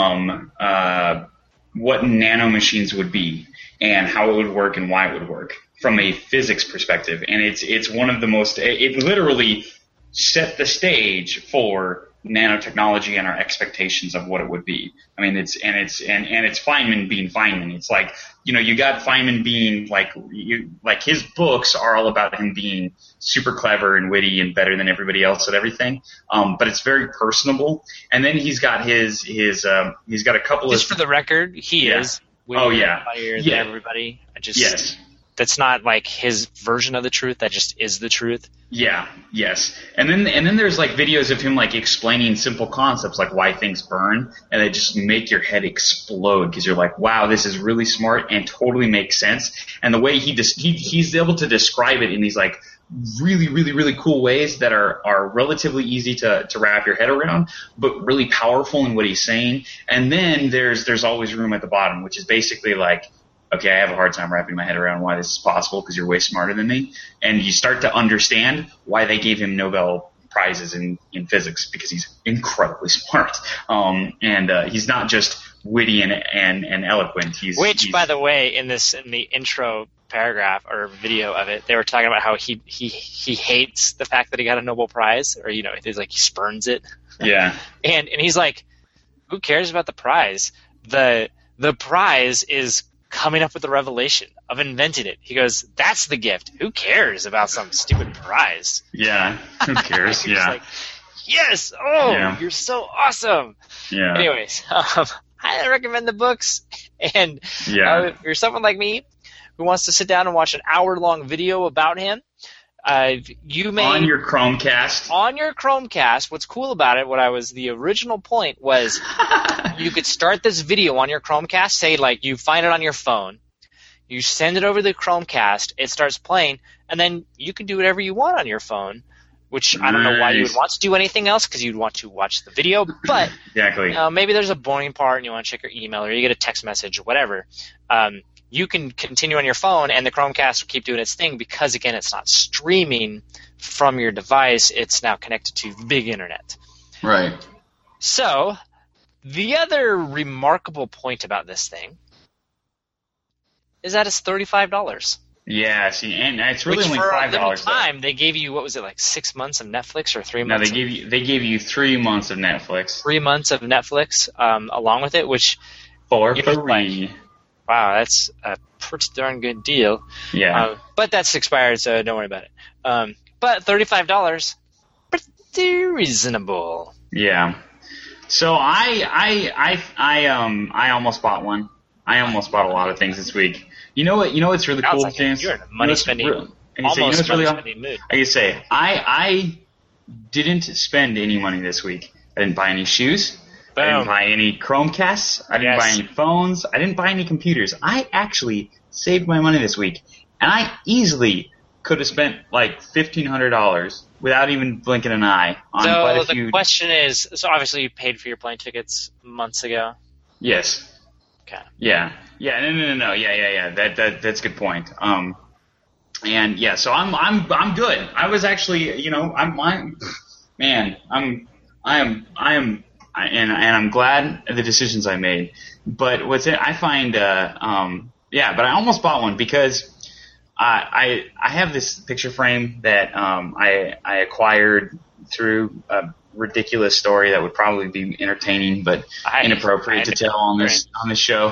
nanomachines would be and how it would work and why it would work. from a physics perspective, and it's one of the most. It literally set the stage for nanotechnology and our expectations of what it would be. I mean, it's Feynman being Feynman. It's like, you got Feynman being like his books are all about him being super clever and witty and better than everybody else at everything. But it's very personable. And then he's got he's got a couple just for the record, he is. Funnier than everybody. Yes. That's not like his version of the truth. That just is the truth. Yeah. Yes. And then there's like videos of him like explaining simple concepts like why things burn, and they just make your head explode because you're like, wow, this is really smart and totally makes sense. And the way he's able to describe it in these like really, really, really cool ways that are relatively easy to wrap your head around, but really powerful in what he's saying. And then there's always room at the bottom, which is basically like, okay, I have a hard time wrapping my head around why this is possible because you're way smarter than me. And you start to understand why they gave him Nobel Prizes in physics, because he's incredibly smart. And he's not just witty and eloquent. Which, by the way, in the intro paragraph or video of it, they were talking about how he hates the fact that he got a Nobel Prize, or he's like he spurns it. Yeah. and he's like, who cares about the prize? The prize is coming up with the revelation of inventing it. He goes, that's the gift. Who cares about some stupid prize? Yeah. Who cares? Yeah. Like, yes. Oh, yeah. You're so awesome. Yeah. Anyways, highly recommend the books. And if you're someone like me who wants to sit down and watch an hour-long video about him, you may on your Chromecast. What's cool about it, the original point was, you could start this video on your Chromecast. Say like you find it on your phone, you send it over the Chromecast, it starts playing, and then you can do whatever you want on your phone. Which I don't know why you would want to do anything else, because you'd want to watch the video. But exactly. Maybe there's a boring part and you want to check your email, or you get a text message or whatever. You can continue on your phone, and the Chromecast will keep doing its thing because, again, it's not streaming from your device. It's now connected to the big internet. Right. So the other remarkable point about this thing is that it's $35. Yeah, see, and it's really only $5. For a little time, they gave you, what was it, like 6 months of Netflix or 3 months? No, they gave you 3 months of Netflix. 3 months of Netflix along with it, which for free. Wow, that's a pretty darn good deal. Yeah. But that's expired, so don't worry about it. But $35, pretty reasonable. Yeah. So I almost bought one. I almost bought a lot of things this week. You know what's really cool, James? You're in a money-spending mood. I can say, I didn't spend any money this week. I didn't buy any shoes. Boom. I didn't buy any Chromcasts. I didn't buy any phones. I didn't buy any computers. I actually saved my money this week, and I easily could have spent like $1,500 without even blinking an eye on quite a few. So the question is, so obviously you paid for your plane tickets months ago? Yes. Okay. Yeah. Yeah. No. Yeah. That's a good point. And yeah, so I'm good. I was actually, I'm glad of the decisions I made. But I find, but I almost bought one because I have this picture frame that I acquired through a ridiculous story that would probably be entertaining but inappropriate to tell on this show.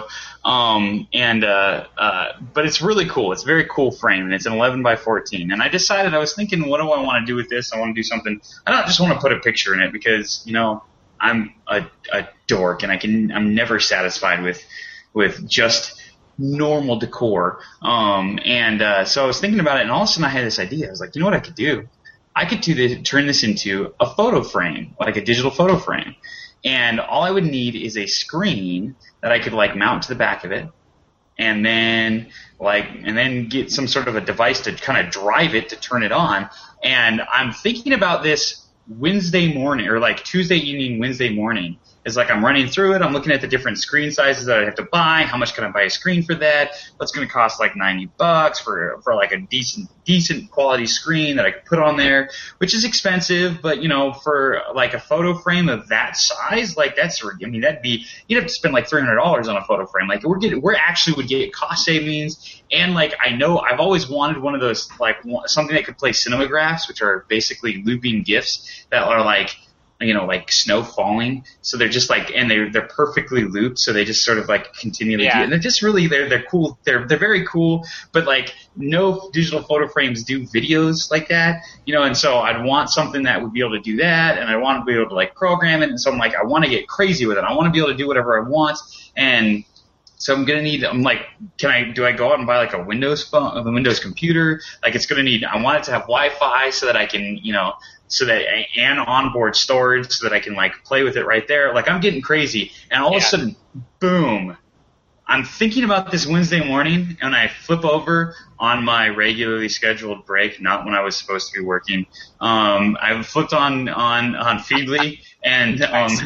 But it's really cool. It's a very cool frame, and it's an 11 by 14. And I decided, I was thinking, what do I want to do with this? I want to do something. I don't just want to put a picture in it because, I'm a dork, and I'm never satisfied with just normal decor. So I was thinking about it, and all of a sudden I had this idea. I was like, you know what I could do? I could turn this into a photo frame, like a digital photo frame. And all I would need is a screen that I could mount to the back of it, and then get some sort of a device to kind of drive it to turn it on. And I'm thinking about this Wednesday morning, or Tuesday evening, Wednesday morning, is like I'm running through it. I'm looking at the different screen sizes that I have to buy. How much can I buy a screen for that? What's going to cost like $90 for like a decent quality screen that I could put on there, which is expensive, but for like a photo frame of that size, like that'd be, you'd have to spend like $300 on a photo frame. Like we're actually would get cost savings. And like I know I've always wanted one of those, like something that could play cinemagraphs, which are basically looping GIFs that are like snow falling. So they're just like, and they're perfectly looped. So they just sort of like continually do it. And they're just really, they're cool. They're very cool, but like no digital photo frames do videos like that, and so I'd want something that would be able to do that. And I want to be able to like program it. And so I'm like, I want to get crazy with it. I want to be able to do whatever I want. And so I'm like, do I go out and buy like a Windows phone, a Windows computer? Like I want it to have Wi-Fi so that I can, and onboard storage so that I can like play with it right there. Like I'm getting crazy. And all of a sudden, boom, I'm thinking about this Wednesday morning, and I flip over on my regularly scheduled break, not when I was supposed to be working. I flipped on Feedly, and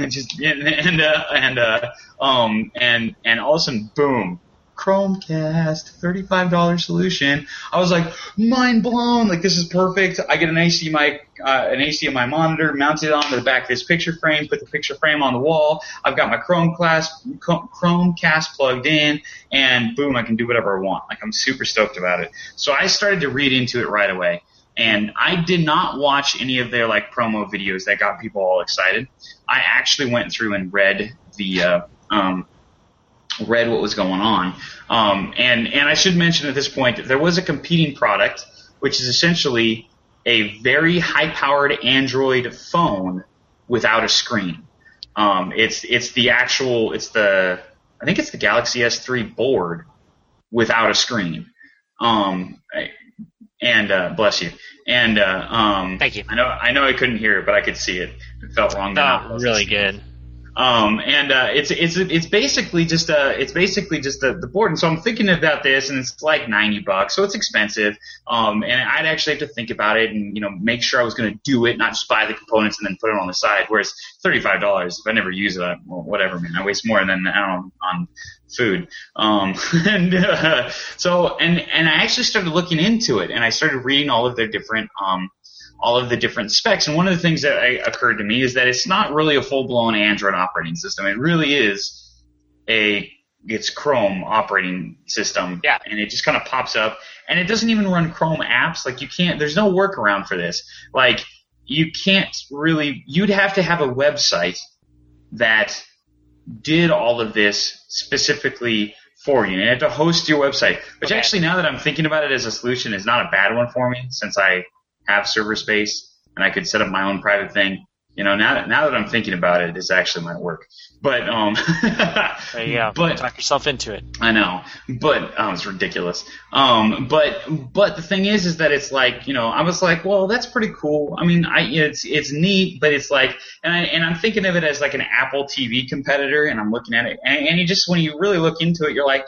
and all of a sudden, boom, Chromecast, $35 solution. I was like, mind blown. Like, this is perfect. I get an HDMI monitor mounted onto the back of this picture frame, put the picture frame on the wall. I've got my Chromecast plugged in, and boom, I can do whatever I want. Like, I'm super stoked about it. So I started to read into it right away. And I did not watch any of their like promo videos that got people all excited. I actually went through and read what was going on. And I should mention at this point that there was a competing product, which is essentially a very high-powered Android phone without a screen. I think it's the Galaxy S3 board without a screen. Bless you. And thank you. I know I couldn't hear it, but I could see it. It felt wrong. Really good. It's basically just the board. And so I'm thinking about this, and it's like $90, so it's expensive. And I'd actually have to think about it and, make sure I was going to do it, not just buy the components and then put it on the side. Whereas $35, if I never use it, well, whatever, man, I waste more than on food. And I actually started looking into it, and I started reading all of the different specs. And one of the things that occurred to me is that it's not really a full-blown Android operating system. It really is it's Chrome operating system. Yeah. And it just kind of pops up, and it doesn't even run Chrome apps. Like, there's no workaround for this. Like, you'd have to have a website that did all of this specifically for you. And you have to host your website, which actually, now that I'm thinking about it as a solution, is not a bad one for me, since I have server space and I could set up my own private thing. Now that I'm thinking about it, this actually might work. But there you go. But talk yourself into it. I know, but it's ridiculous. But the thing is that it's like, I was like, well, that's pretty cool. I mean, it's neat, but it's like, and I'm thinking of it as like an Apple TV competitor, and I'm looking at it, and you just, when you really look into it, you're like,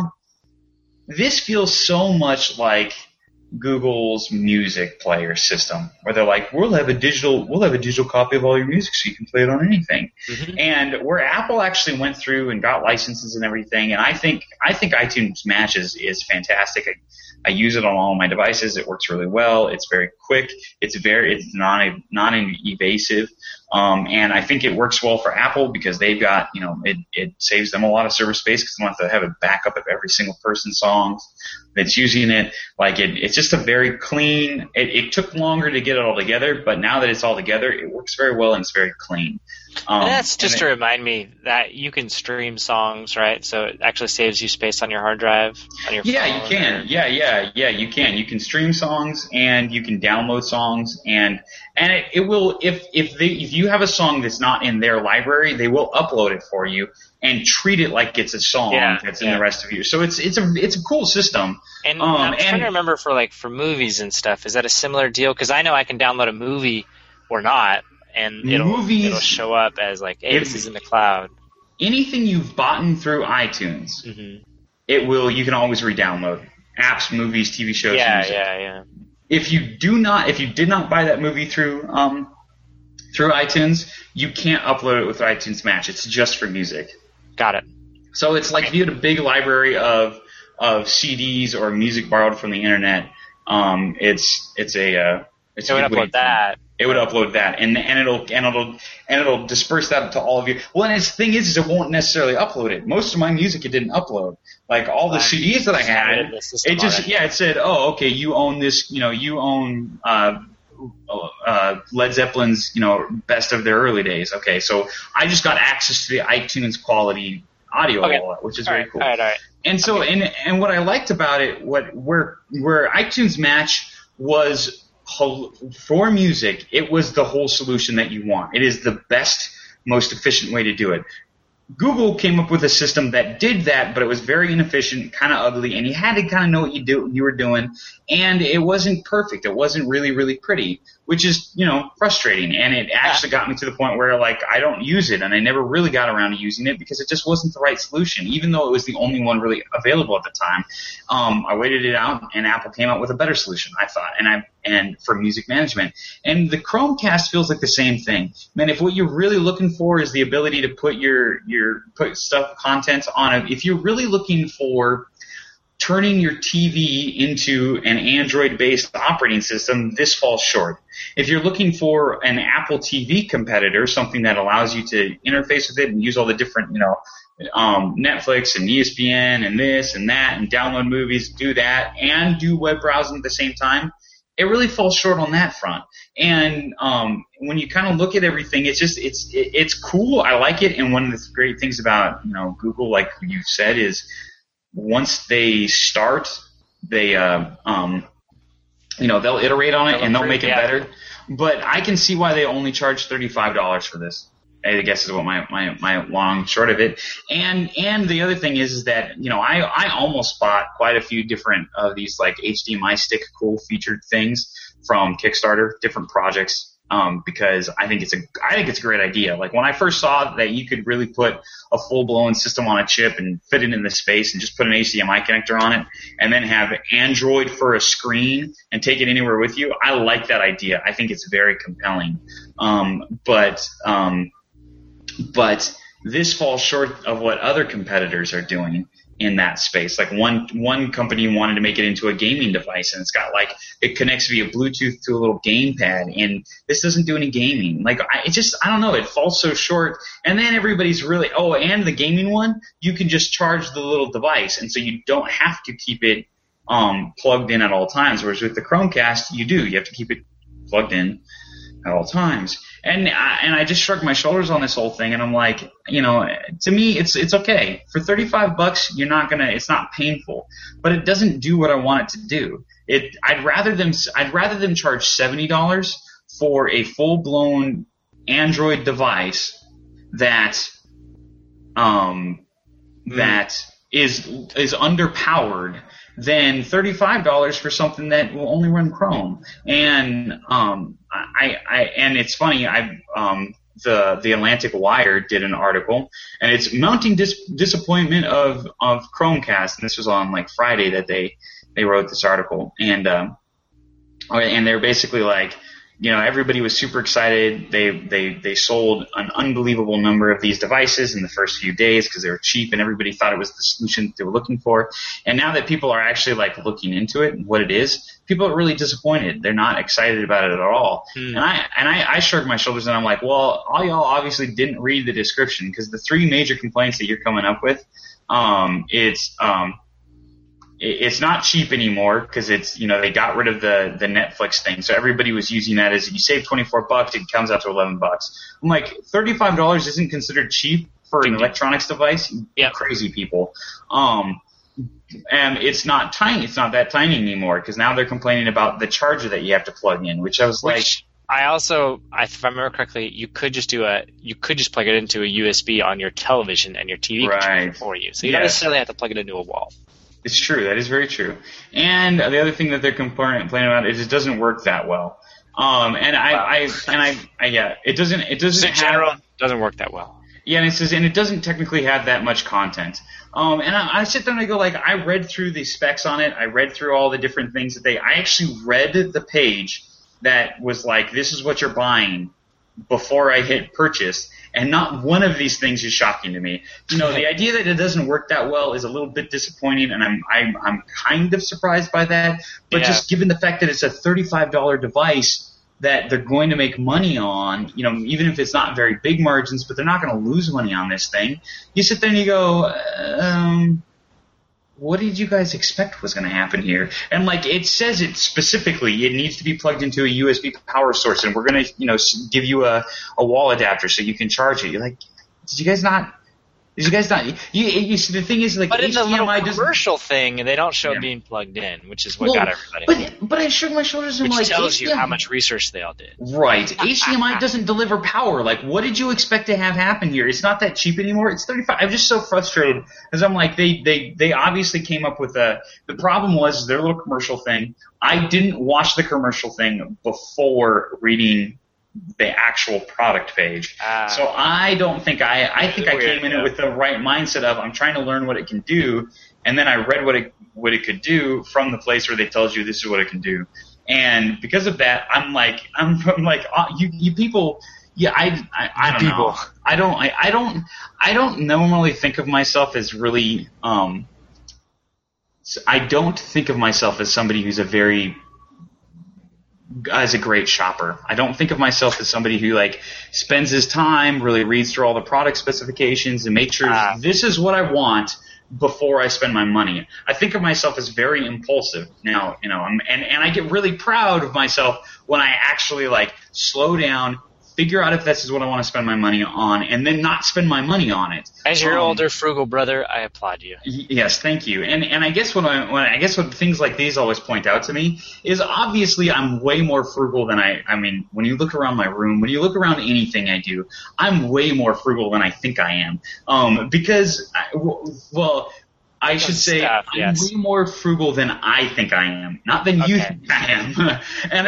this feels so much like Google's music player system, where they're like, we'll have a digital copy of all your music so you can play it on anything. Mm-hmm. And where Apple actually went through and got licenses and everything, and I think iTunes Match is fantastic. I use it on all my devices. It works really well. It's very quick. It's non-invasive. And I think it works well for Apple because they've got, it saves them a lot of server space because they don't have to have a backup of every single person's songs that's using it. Like, it's just a very clean, it took longer to get it all together, but now that it's all together, it works very well and it's very clean. And that's just to remind me that you can stream songs, right? So it actually saves you space on your hard drive, on your phone. Yeah, you can. Yeah, you can. You can stream songs and you can download songs, and it will, if you have a song that's not in their library, they will upload it for you and treat it like it's a song that's in the rest of you. So it's a cool system. And I'm trying to remember for movies and stuff, is that a similar deal? Because I know I can download a movie or not, and it'll show up as like, hey, this is in the cloud. Anything you've bought through iTunes, mm-hmm. You can always re-download apps, movies, TV shows. Yeah. If you did not buy that movie through through iTunes, you can't upload it with iTunes Match. It's just for music. Got it. So it's like if you had a big library of CDs or music borrowed from the internet, it's a it would upload that. It would upload that, and it'll disperse that to all of you. Well, and the thing is it won't necessarily upload it. Most of my music it didn't upload. Like all the CDs that I had, it just it said, oh, okay, you own this, you own Led Zeppelin's, best of their early days. Okay, so I just got access to the iTunes quality audio, which is very cool. All right. And so, and what I liked about it, where iTunes Match was for music, it was the whole solution that you want. It is the best, most efficient way to do it. Google came up with a system that did that, but it was very inefficient, kind of ugly, and you had to kind of know what you were doing, and it wasn't perfect. It wasn't really, really pretty, which is, frustrating, and it actually got me to the point where, like, I don't use it, and I never really got around to using it because it just wasn't the right solution, even though it was the only one really available at the time. I waited it out, and Apple came out with a better solution, I thought, and for music management. And the Chromecast feels like the same thing. Man, if what you're really looking for is the ability to put content on it, if you're really looking for turning your TV into an Android-based operating system, this falls short. If you're looking for an Apple TV competitor, something that allows you to interface with it and use all the different, Netflix and ESPN and this and that and download movies, do that, and do web browsing at the same time, it really falls short on that front. And when you kind of look at everything, it's cool. I like it. And one of the great things about Google, like you said, is once they start, they'll iterate on it and they'll make it better. But I can see why they only charge $35 for this. I guess is what my long short of it. And the other thing is that, I almost bought quite a few different of these like HDMI stick cool featured things from Kickstarter, different projects, because I think it's a great idea. Like when I first saw that you could really put a full blown system on a chip and fit it in the space and just put an HDMI connector on it and then have Android for a screen and take it anywhere with you, I like that idea. I think it's very compelling. But this falls short of what other competitors are doing in that space. Like one company wanted to make it into a gaming device, and it connects via Bluetooth to a little gamepad, and this doesn't do any gaming. Like I don't know, it falls so short. And then everybody's really, and the gaming one, you can just charge the little device, and so you don't have to keep it plugged in at all times. Whereas with the Chromecast, you have to keep it plugged in at all times. And I just shrugged my shoulders on this whole thing, and I'm like, to me, it's okay. For $35, it's not painful, but it doesn't do what I want it to do. I'd rather them charge $70 for a full blown Android device that is underpowered than $35 for something that will only run Chrome. And and it's funny, the Atlantic Wire did an article, and it's mounting disappointment of Chromecast, and this was on like Friday that they wrote this article, and they're basically like, everybody was super excited. They sold an unbelievable number of these devices in the first few days because they were cheap, and everybody thought it was the solution that they were looking for. And now that people are actually like looking into it and what it is, people are really disappointed. They're not excited about it at all. And I shrugged my shoulders, and I'm like, well, all y'all obviously didn't read the description, because the three major complaints that you're coming up with, it's not cheap anymore because it's, they got rid of the Netflix thing. So everybody was using that as, you save $24, it comes out to $11. I'm like, $35 isn't considered cheap for an electronics device? Yep. Crazy people. And it's not tiny. It's not that tiny anymore, because now they're complaining about the charger that you have to plug in, which I was like. I also, if I remember correctly, you could just plug it into a USB on your television, and your TV can charge it for you. So you don't necessarily have to plug it into a wall. It's true. That is very true. And the other thing that they're complaining about is it doesn't work that well. It doesn't. In general, doesn't work that well. Yeah, and it doesn't technically have that much content. And I sit there and I go, like, I read through the specs on it. I read through all the different things I actually read the page that was like, this is what you're buying. before I hit purchase, and not one of these things is shocking to me. The idea that it doesn't work that well is a little bit disappointing, and I'm kind of surprised by that. But just given the fact that it's a $35 device that they're going to make money on, even if it's not very big margins, but they're not going to lose money on this thing. You sit there and you go, what did you guys expect was going to happen here? And it says it specifically, it needs to be plugged into a USB power source, and we're going to, give you a wall adapter so you can charge it. You're like, did you guys not? You see, the thing is, but in the little commercial thing, they don't show it being plugged in, which is what got everybody. But I shrugged my shoulders and which tells you how much research they all did. Right. HDMI doesn't deliver power. What did you expect to have happen here? It's not that cheap anymore. It's $35. I'm just so frustrated because I'm like, they obviously came up with the problem was their little commercial thing. I didn't watch the commercial thing before reading the actual product page. So I don't think I think I came in it with the right mindset of I'm trying to learn what it can do, and then I read what it could do from the place where they tells you this is what it can do. And because of that, I'm like you people, I don't know. I don't normally think of myself as really I don't think of myself as somebody who's as a great shopper. I don't think of myself as somebody who spends his time, really reads through all the product specifications and makes sure this is what I want before I spend my money. I think of myself as very impulsive. Now, and I get really proud of myself when I actually slow down, figure out if this is what I want to spend my money on, and then not spend my money on it. As your older frugal brother, I applaud you. Yes, thank you. And I guess what things like these always point out to me is obviously I'm way more frugal than I mean, when you look around my room, when you look around anything I do, I'm way more frugal than I think I am. Because I should say I'm way more frugal than I think I am, not than you think I am. and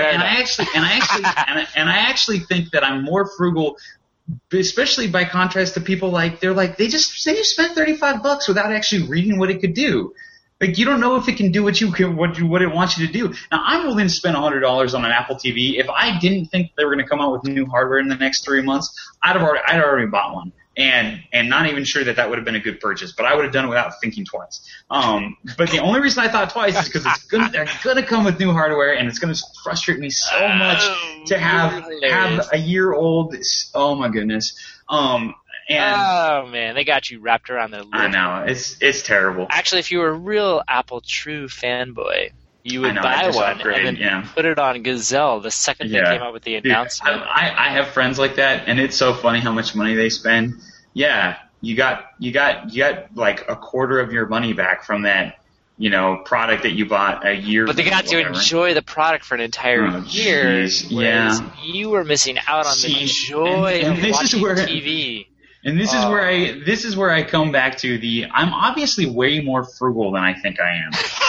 I actually think that I'm more frugal, especially by contrast to people they just spent $35 without actually reading what it could do. You don't know if it can do what it wants you to do. Now, I'm willing to spend $100 on an Apple TV. If I didn't think they were going to come out with new hardware in the next 3 months, I'd already bought one. And not even sure that would have been a good purchase, but I would have done it without thinking twice. But the only reason I thought twice is because they're gonna come with new hardware, and it's gonna frustrate me so much to have a year old. Oh my goodness. Oh man, they got you wrapped around their lips. I know, it's terrible. Actually, if you were a real Apple true fanboy, you would buy one and then put it on Gazelle the second they came out with the announcement. I have friends like that, and it's so funny how much money they spend. Yeah, you got a quarter of your money back from that, product that you bought a year. But they got to enjoy the product for an entire year. Whereas you were missing out on the joy of watching TV. And this is where I come back to I'm obviously way more frugal than I think I am.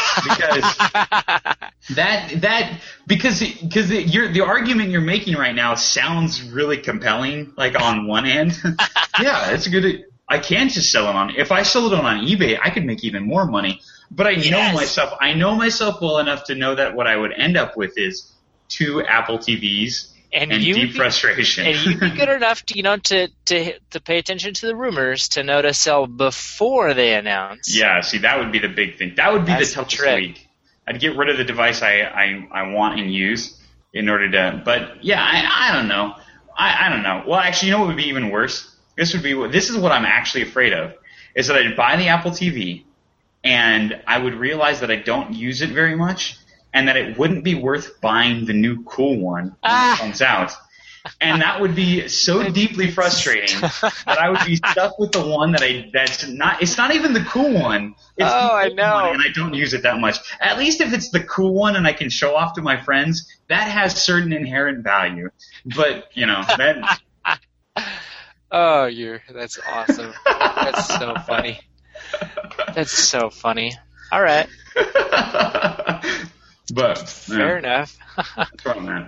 Because the argument you're making right now sounds really compelling, on one end. Yeah, it's good. I can just sell it on. If I sell it on eBay, I could make even more money. But I know myself well enough to know that what I would end up with is 2 Apple TVs. And deep frustration. And you'd be good enough to pay attention to the rumors to know to sell before they announce. Yeah, see, that would be the big thing. That would be the toughest week. I'd get rid of the device I want and use in order to. But yeah, I don't know. I don't know. Well, actually, what would be even worse? This is what I'm actually afraid of. Is that I'd buy the Apple TV, and I would realize that I don't use it very much, and that it wouldn't be worth buying the new cool one when it comes out. And that would be so deeply frustrating that I would be stuck with the one it's not even the cool one. It's I know. One, and I don't use it that much. At least if it's the cool one and I can show off to my friends, that has certain inherent value. But, that... that's awesome. That's so funny. That's so funny. All right. But fair enough. From that.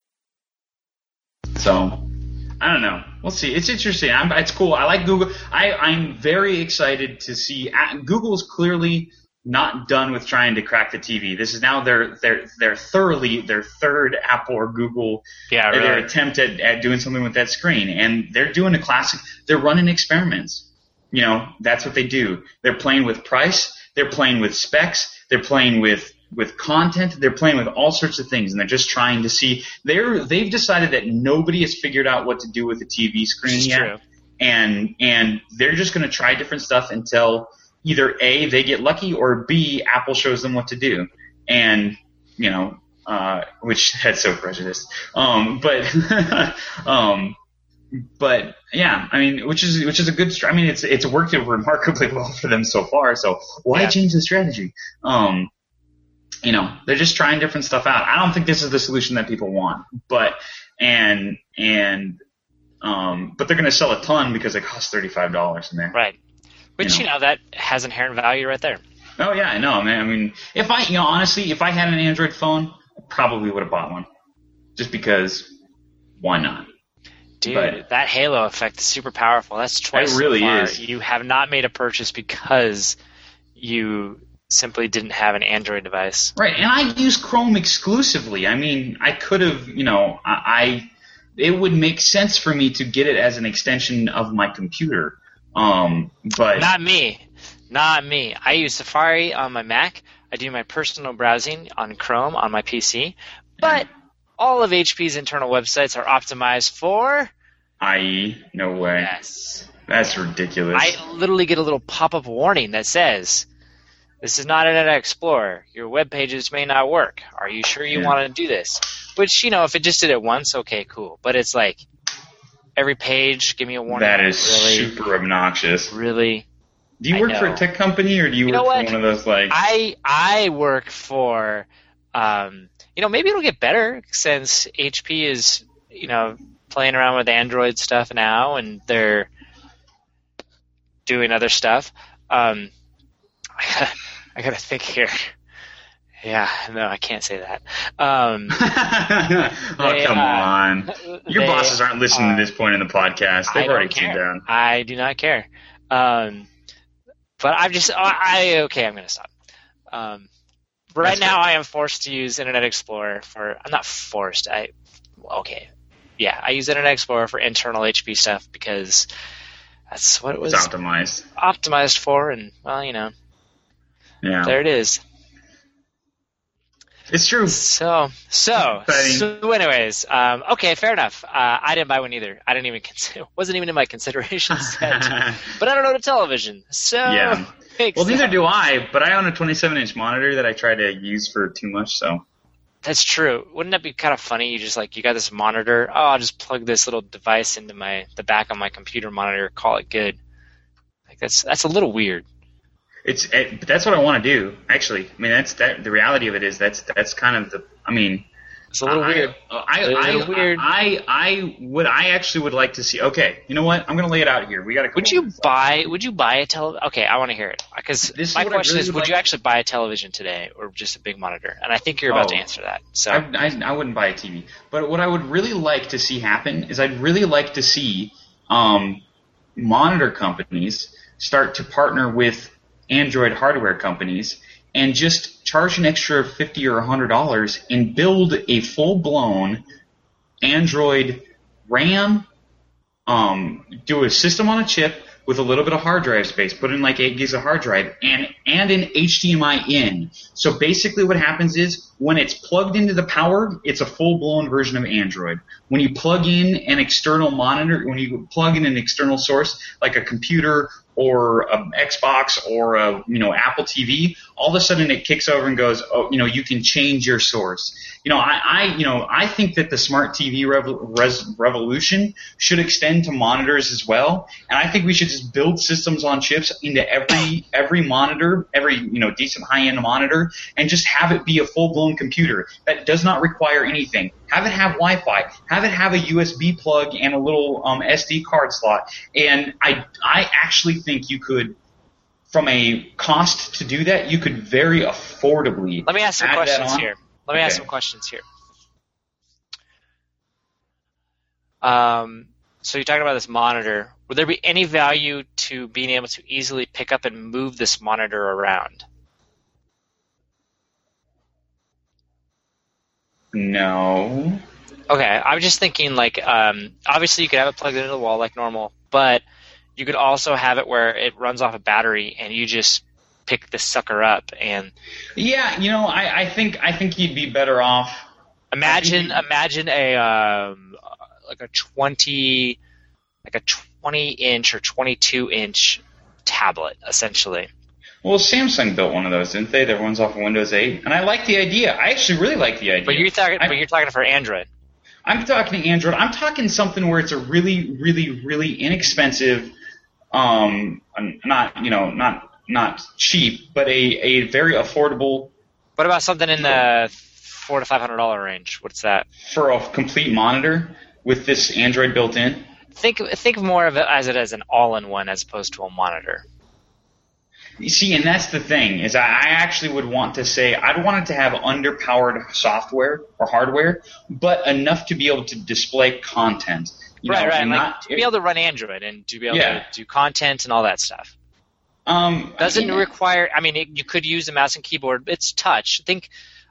So, I don't know. We'll see. It's interesting. It's cool. I like Google. I'm very excited to see. Google's clearly not done with trying to crack the TV. This is now their third Apple or Google their attempt at doing something with that screen, and they're doing a classic. They're running experiments. You know, that's what they do. They're playing with price. They're playing with specs. They're playing with content. They're playing with all sorts of things, and they're just trying to see. They've decided that nobody has figured out what to do with a TV screen yet, true. and they're just going to try different stuff until either A, they get lucky, or B, Apple shows them what to do. And, you know, which that's so prejudiced. But yeah, I mean, which is a good, I mean, it's worked remarkably well for them so far. So why change the strategy? You know, they're just trying different stuff out. I don't think this is the solution that people want, but they're going to sell a ton because it costs $35 in there. Right. Which, you know, that has inherent value right there. Oh, yeah, I know, man. I mean, honestly, if I had an Android phone, I probably would have bought one. Just because, why not? Dude, that halo effect is super powerful. That's twice so far. It really is. You have not made a purchase because you simply didn't have an Android device. Right, and I use Chrome exclusively. I mean, I could have, you know, it would make sense for me to get it as an extension of my computer. But not me. I use Safari on my Mac. I do my personal browsing on Chrome on my PC. But all of HP's internal websites are optimized for IE. No way. Yes. That's ridiculous. I literally get a little pop-up warning that says, "This is not Internet Explorer. Your web pages may not work. Are you sure you want to do this?" Which, you know, if it just did it once, okay, cool. But it's like, every page, give me a warning. That is really, super obnoxious. Really? Do you work for a tech company, or do you work for one of those, like... I work for, you know, maybe it'll get better since HP is, you know, playing around with Android stuff now, and they're doing other stuff. I gotta think here. Yeah, no, I can't say that. Come on. Your bosses aren't listening to this point in the podcast. They've already tuned down. I do not care. But I'm just, okay, I'm going to stop. Right now I am forced to use Internet Explorer I'm not forced. I use Internet Explorer for internal HP stuff because that's what it was optimized for, and, well, you know, there it is. It's true. So anyways, okay, fair enough. I didn't buy one either. I didn't even wasn't even in my consideration set. But I don't own a television, so yeah. Well, neither do I. But I own a 27-inch monitor that I try to use for too much. So that's true. Wouldn't that be kind of funny? You got this monitor. Oh, I'll just plug this little device into the back of my computer monitor. Call it good. Like that's a little weird. But that's what I want to do. Actually, I mean, the reality of it is that's kind of it's a little weird. I actually would like to see. Okay, you know what? I'm going to lay it out here. We got to. Would you buy a television? Okay, I want to hear it because my question is: would you actually buy a television today, or just a big monitor? And I think you're about to answer that. So I wouldn't buy a TV. But what I would really like to see happen is I'd really like to see monitor companies start to partner with Android hardware companies and just charge an extra $50 or $100 and build a full-blown Android RAM, do a system on a chip with a little bit of hard drive space, put in like 8 gigs of hard drive, and an HDMI in. So basically what happens is when it's plugged into the power, it's a full-blown version of Android. When you plug in an external monitor, when you plug in an external source like a computer or an Xbox or a Apple TV, all of a sudden it kicks over and goes, oh, you can change your source. I think that the smart TV revolution should extend to monitors as well, and I think we should just build systems on chips into every monitor, every decent high-end monitor, and just have it be a full-blown computer that does not require anything. Have it have Wi-Fi. Have it have a USB plug and a little SD card slot. And I actually think you could, from a cost to do that, you could very affordably. Let me ask some questions here. So you're talking about this monitor. Would there be any value to being able to easily pick up and move this monitor around? No. Okay, I was just thinking like obviously you could have it plugged into the wall like normal, but you could also have it where it runs off a battery and you just pick this sucker up and. Yeah, I think you'd be better off. Imagine a like a 20-inch or 22-inch tablet essentially. Well, Samsung built one of those, didn't they? That runs off of Windows 8, and I like the idea. I actually really like the idea. But you're talking for Android. I'm talking Android. I'm talking something where it's a really, really, really inexpensive, not cheap, but a very affordable. What about something in the $400 to $500 range? What's that? For a complete monitor with this Android built in? Think more of it as an all-in-one as opposed to a monitor. You see, and that's the thing, is I actually would want to say I'd want it to have underpowered software or hardware, but enough to be able to display content. Right. Like to be able to run Android and to be able to do content and all that stuff. Doesn't require. I mean, you could use a mouse and keyboard. It's touch. Think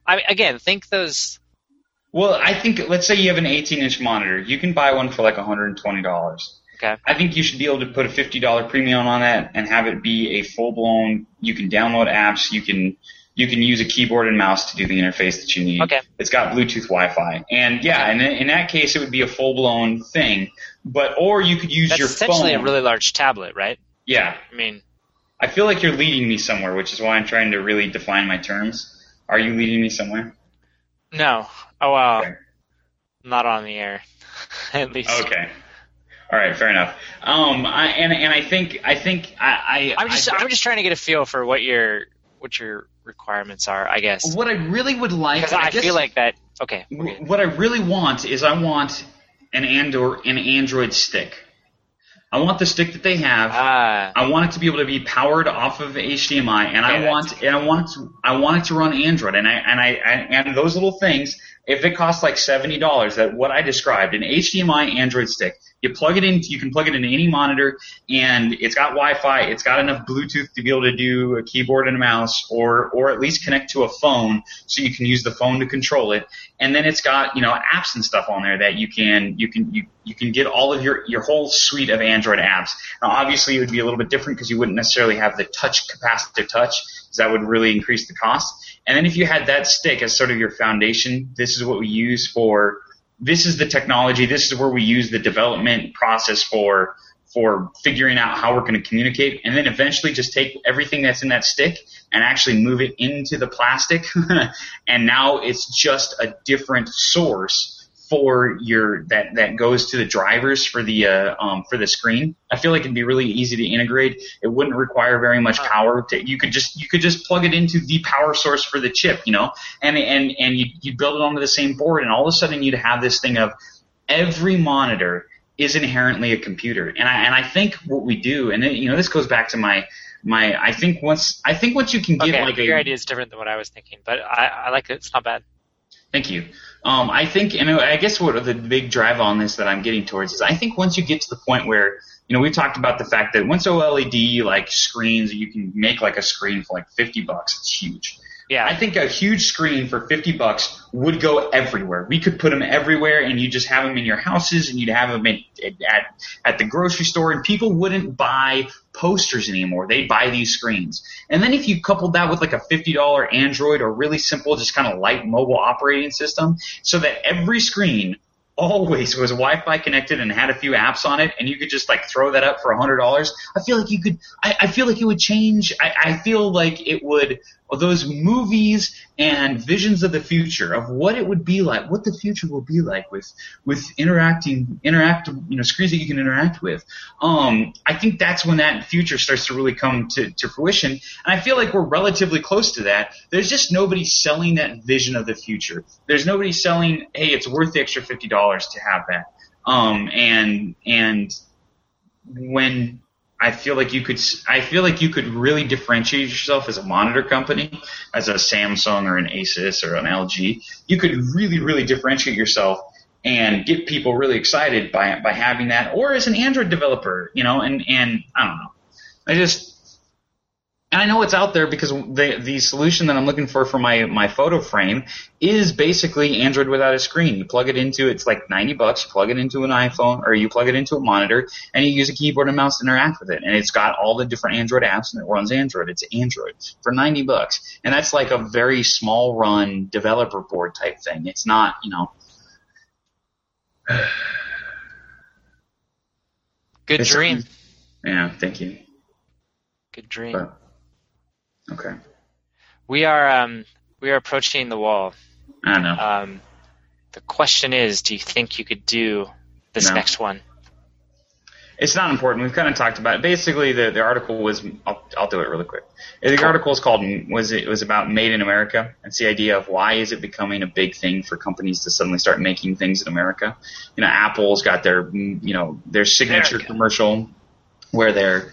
those. Well, I think let's say you have an 18-inch monitor. You can buy one for like $120. Okay. I think you should be able to put a $50 premium on that and have it be a full-blown. You can download apps. You can use a keyboard and mouse to do the interface that you need. Okay. It's got Bluetooth Wi-Fi, and and in that case, it would be a full-blown thing. Or you could use your phone. That's essentially a really large tablet, right? Yeah. I mean, I feel like you're leading me somewhere, which is why I'm trying to really define my terms. Are you leading me somewhere? No. Oh well. Okay. Not on the air, at least. Okay. All right, fair enough. I think I'm just trying to get a feel for what your requirements are, I guess. What I really would like, because I feel like that. Okay. What I really want is I want an Android stick. I want the stick that they have. I want it to be able to be powered off of HDMI, and I want it to run Android. And those little things, if it costs like $70, that what I described, an HDMI Android stick, you plug it in, you can plug it into any monitor, and it's got Wi-Fi, it's got enough Bluetooth to be able to do a keyboard and a mouse, or at least connect to a phone, so you can use the phone to control it. And then it's got apps and stuff on there that you can get all of your whole suite of Android apps. Now, obviously, it would be a little bit different because you wouldn't necessarily have the capacitive touch, because that would really increase the cost. And then if you had that stick as sort of your foundation, this is what we use for. This is the technology. This is where we use the development process for figuring out how we're going to communicate, and then eventually just take everything that's in that stick and actually move it into the plastic, and now it's just a different source for that goes to the drivers for the screen. I feel like it'd be really easy to integrate. It wouldn't require very much power. You could just plug it into the power source for the chip, and you'd build it onto the same board, and all of a sudden you'd have this thing of every monitor is inherently a computer. And I think what we do, and this goes back to my I think once you can get your idea is different than what I was thinking, but I like it. It's not bad. Thank you. I think, I guess what the big drive on this that I'm getting towards is I think once you get to the point where, we talked about the fact that once OLED like screens, you can make like a screen for like $50. It's huge. Yeah. I think a huge screen for $50 would go everywhere. We could put them everywhere, and you just have them in your houses, and you'd have them at the grocery store, and people wouldn't buy posters anymore. They'd buy these screens. And then if you coupled that with like a $50 Android or really simple, just kind of light mobile operating system, so that every screen always was Wi-Fi connected and had a few apps on it, and you could just like throw that up for $100. I feel like you could. I feel like it would change. I feel like it would. Those movies and visions of the future of what it would be like, what the future will be like with interactive, screens that you can interact with. I think that's when that future starts to really come to fruition. And I feel like we're relatively close to that. There's just nobody selling that vision of the future. There's nobody selling, hey, it's worth the extra $50 to have that. And when I feel like you could really differentiate yourself as a monitor company, as a Samsung or an Asus or an LG. You could really, really differentiate yourself and get people really excited by having that, or as an Android developer, and I don't know. And I know it's out there because the solution that I'm looking for my photo frame is basically Android without a screen. You plug it into, it's like $90. You plug it into an iPhone, or you plug it into a monitor, and you use a keyboard and mouse to interact with it. And it's got all the different Android apps, and it runs Android. It's Android for $90. And that's like a very small run developer board type thing. It's not, Good dream. Yeah, thank you. Good dream. But, okay. We are approaching the wall. I know. The question is, do you think you could do this next one? It's not important. We've kind of talked about it. Basically, the article was. I'll do it really quick. The article was about Made in America. It's the idea of why is it becoming a big thing for companies to suddenly start making things in America. Apple's got their signature commercial where they're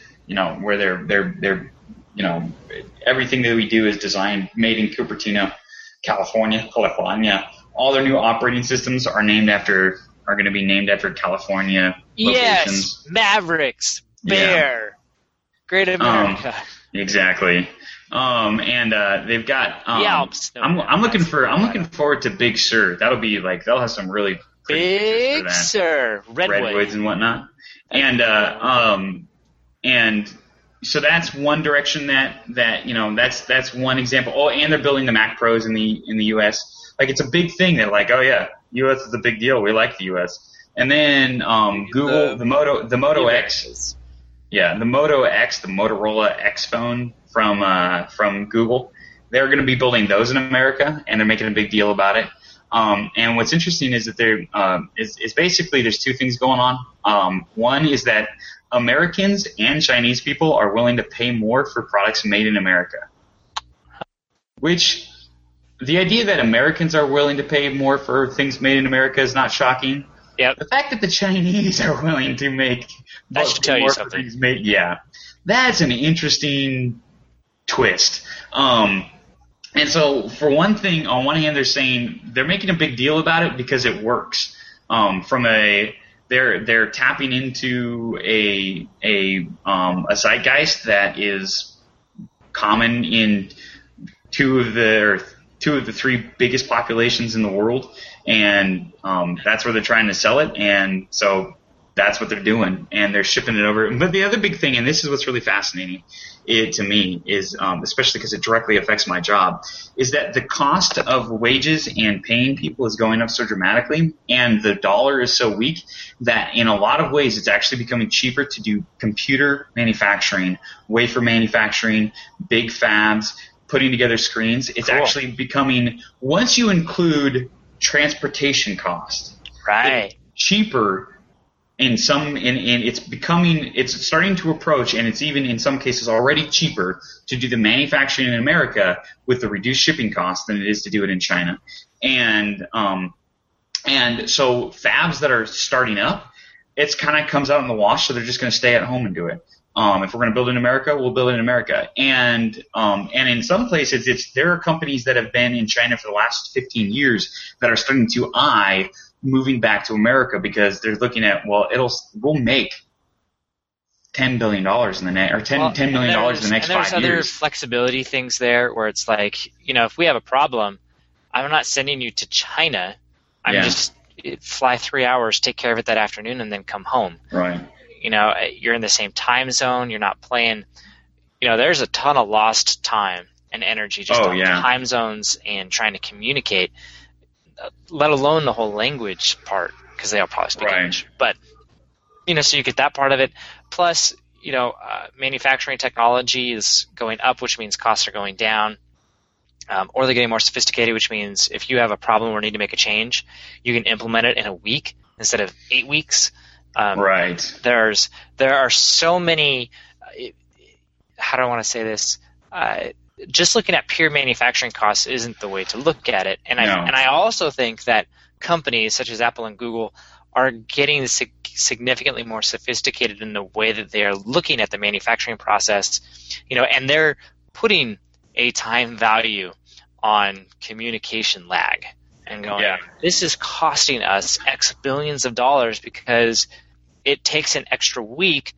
everything that we do is designed, made in Cupertino, California. All their new operating systems are going to be named after California locations. Yes, Mavericks, Bear, Great America. Exactly. And they've got. The Alps. I'm looking forward to Big Sur. They'll have some really Big Sur, redwoods and whatnot. And so that's one direction that's one example. Oh, and they're building the Mac Pros in the U.S. Like, it's a big thing that, like, oh yeah, U.S. is a big deal. We like the U.S. And then Google, the Moto X, the Moto X, the Motorola X phone from Google. They're going to be building those in America, and they're making a big deal about it. And what's interesting is that is basically there's two things going on. One is that Americans and Chinese people are willing to pay more for products made in America. Which, the idea that Americans are willing to pay more for things made in America is not shocking. Yep. The fact that the Chinese are willing to make that should tell you something. That's an interesting twist. And so, for one thing, on one hand, they're saying they're making a big deal about it because it works. They're tapping into a zeitgeist that is common in two of the three biggest populations in the world, and that's where they're trying to sell it. And so that's what they're doing, and they're shipping it over. But the other big thing, and this is what's really fascinating to me, is especially because it directly affects my job, is that the cost of wages and paying people is going up so dramatically, and the dollar is so weak that in a lot of ways it's actually becoming cheaper to do computer manufacturing, wafer manufacturing, big fabs, putting together screens. It's actually becoming, once you include transportation costs, right, cheaper. It's starting to approach, and it's even in some cases already cheaper to do the manufacturing in America with the reduced shipping costs than it is to do it in China. And so fabs that are starting up, it's kind of comes out in the wash, so they're just going to stay at home and do it. If we're going to build it in America, we'll build it in America. And in some places, there are companies that have been in China for the last 15 years that are starting to eye moving back to America because they're looking at, we'll make $10 billion in the next, or $10 million in the next 5 years. There's other flexibility things there where it's like, if we have a problem, I'm not sending you to China. I'm just fly 3 hours, take care of it that afternoon, and then come home. Right. You're in the same time zone. You're not playing. There's a ton of lost time and energy just on time zones and trying to communicate, let alone the whole language part, because they all probably speak English. But, so you get that part of it. Plus, manufacturing technology is going up, which means costs are going down. Or they're getting more sophisticated, which means if you have a problem or need to make a change, you can implement it in a week instead of 8 weeks. Right. There are so many. How do I want to say this? Just looking at pure manufacturing costs isn't the way to look at it. And I also think that companies such as Apple and Google are getting significantly more sophisticated in the way that they are looking at the manufacturing process. And they're putting a time value on communication lag. And going, this is costing us X billions of dollars because it takes an extra week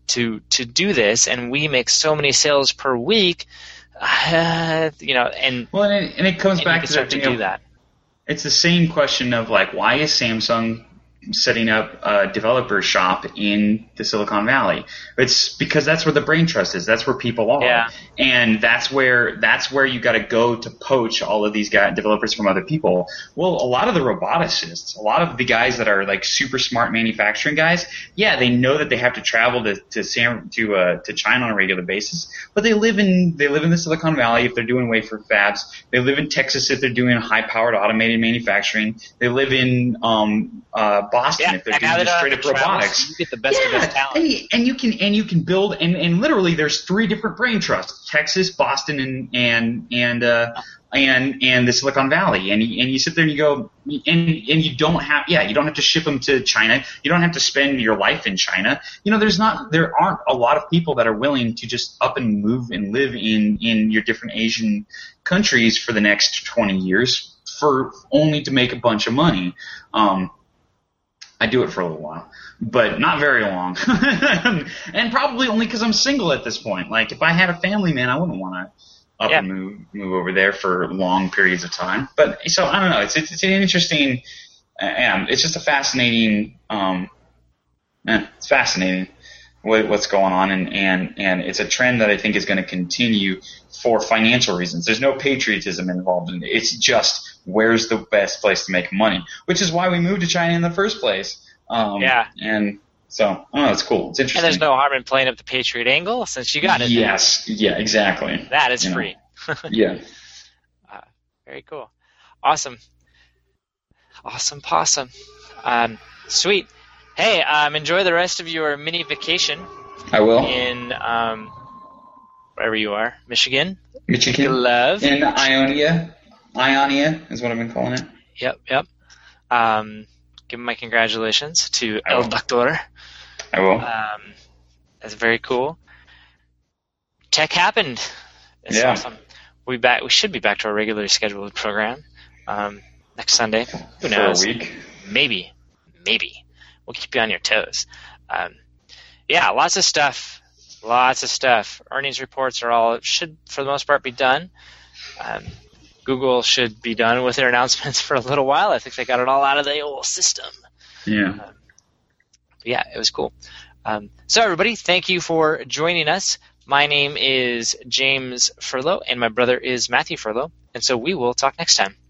to do this, and we make so many sales per week, and it comes back to that thing of, that. It's the same question of like, why is Samsung setting up a developer shop in the Silicon Valley? It's because that's where the brain trust is. That's where people are. Yeah. And that's where you got to go to poach all of these developers from other people. Well, a lot of the roboticists, a lot of the guys that are like super smart manufacturing guys, yeah, they know that they have to travel to China on a regular basis, but they live in the Silicon Valley if they're doing wafer fabs. They live in Texas if they're doing high-powered automated manufacturing. They live in Boston if they're doing just straight up robotics. You get the best of best talent. And you can build and literally there's 3 different brain trusts: Texas, Boston, and the Silicon Valley. And you sit there and you go and you don't have to ship them to China. You don't have to spend your life in China. There aren't a lot of people that are willing to just up and move and live in your different Asian countries for the next 20 years for only to make a bunch of money. I do it for a little while, but not very long. And probably only because I'm single at this point. Like, if I had a family, man, I wouldn't want to and move over there for long periods of time. But so I don't know. It's an interesting. It's just a fascinating. It's fascinating what's going on, and it's a trend that I think is going to continue for financial reasons. There's no patriotism involved in it. It's just where's the best place to make money, which is why we moved to China in the first place. And so, I don't know, it's cool. It's interesting. And there's no harm in playing up the Patriot angle since you got it. Yes. Yeah, exactly. That is free. Yeah. Very cool. Awesome. Awesome possum. Sweet. Hey, enjoy the rest of your mini vacation. I will. In wherever you are, Michigan. Love. In Ionia. Ionia is what I've been calling it. Yep. Give my congratulations to El Doctor. I will. That's very cool. Tech happened. It's awesome. We should be back to our regularly scheduled program next Sunday. Who knows? For a week. Maybe. We'll keep you on your toes. Lots of stuff. Earnings reports should, for the most part, be done. Google should be done with their announcements for a little while. I think they got it all out of the old system. Yeah. It was cool. So, everybody, thank you for joining us. My name is James Furlow, and my brother is Matthew Furlow. And so we will talk next time.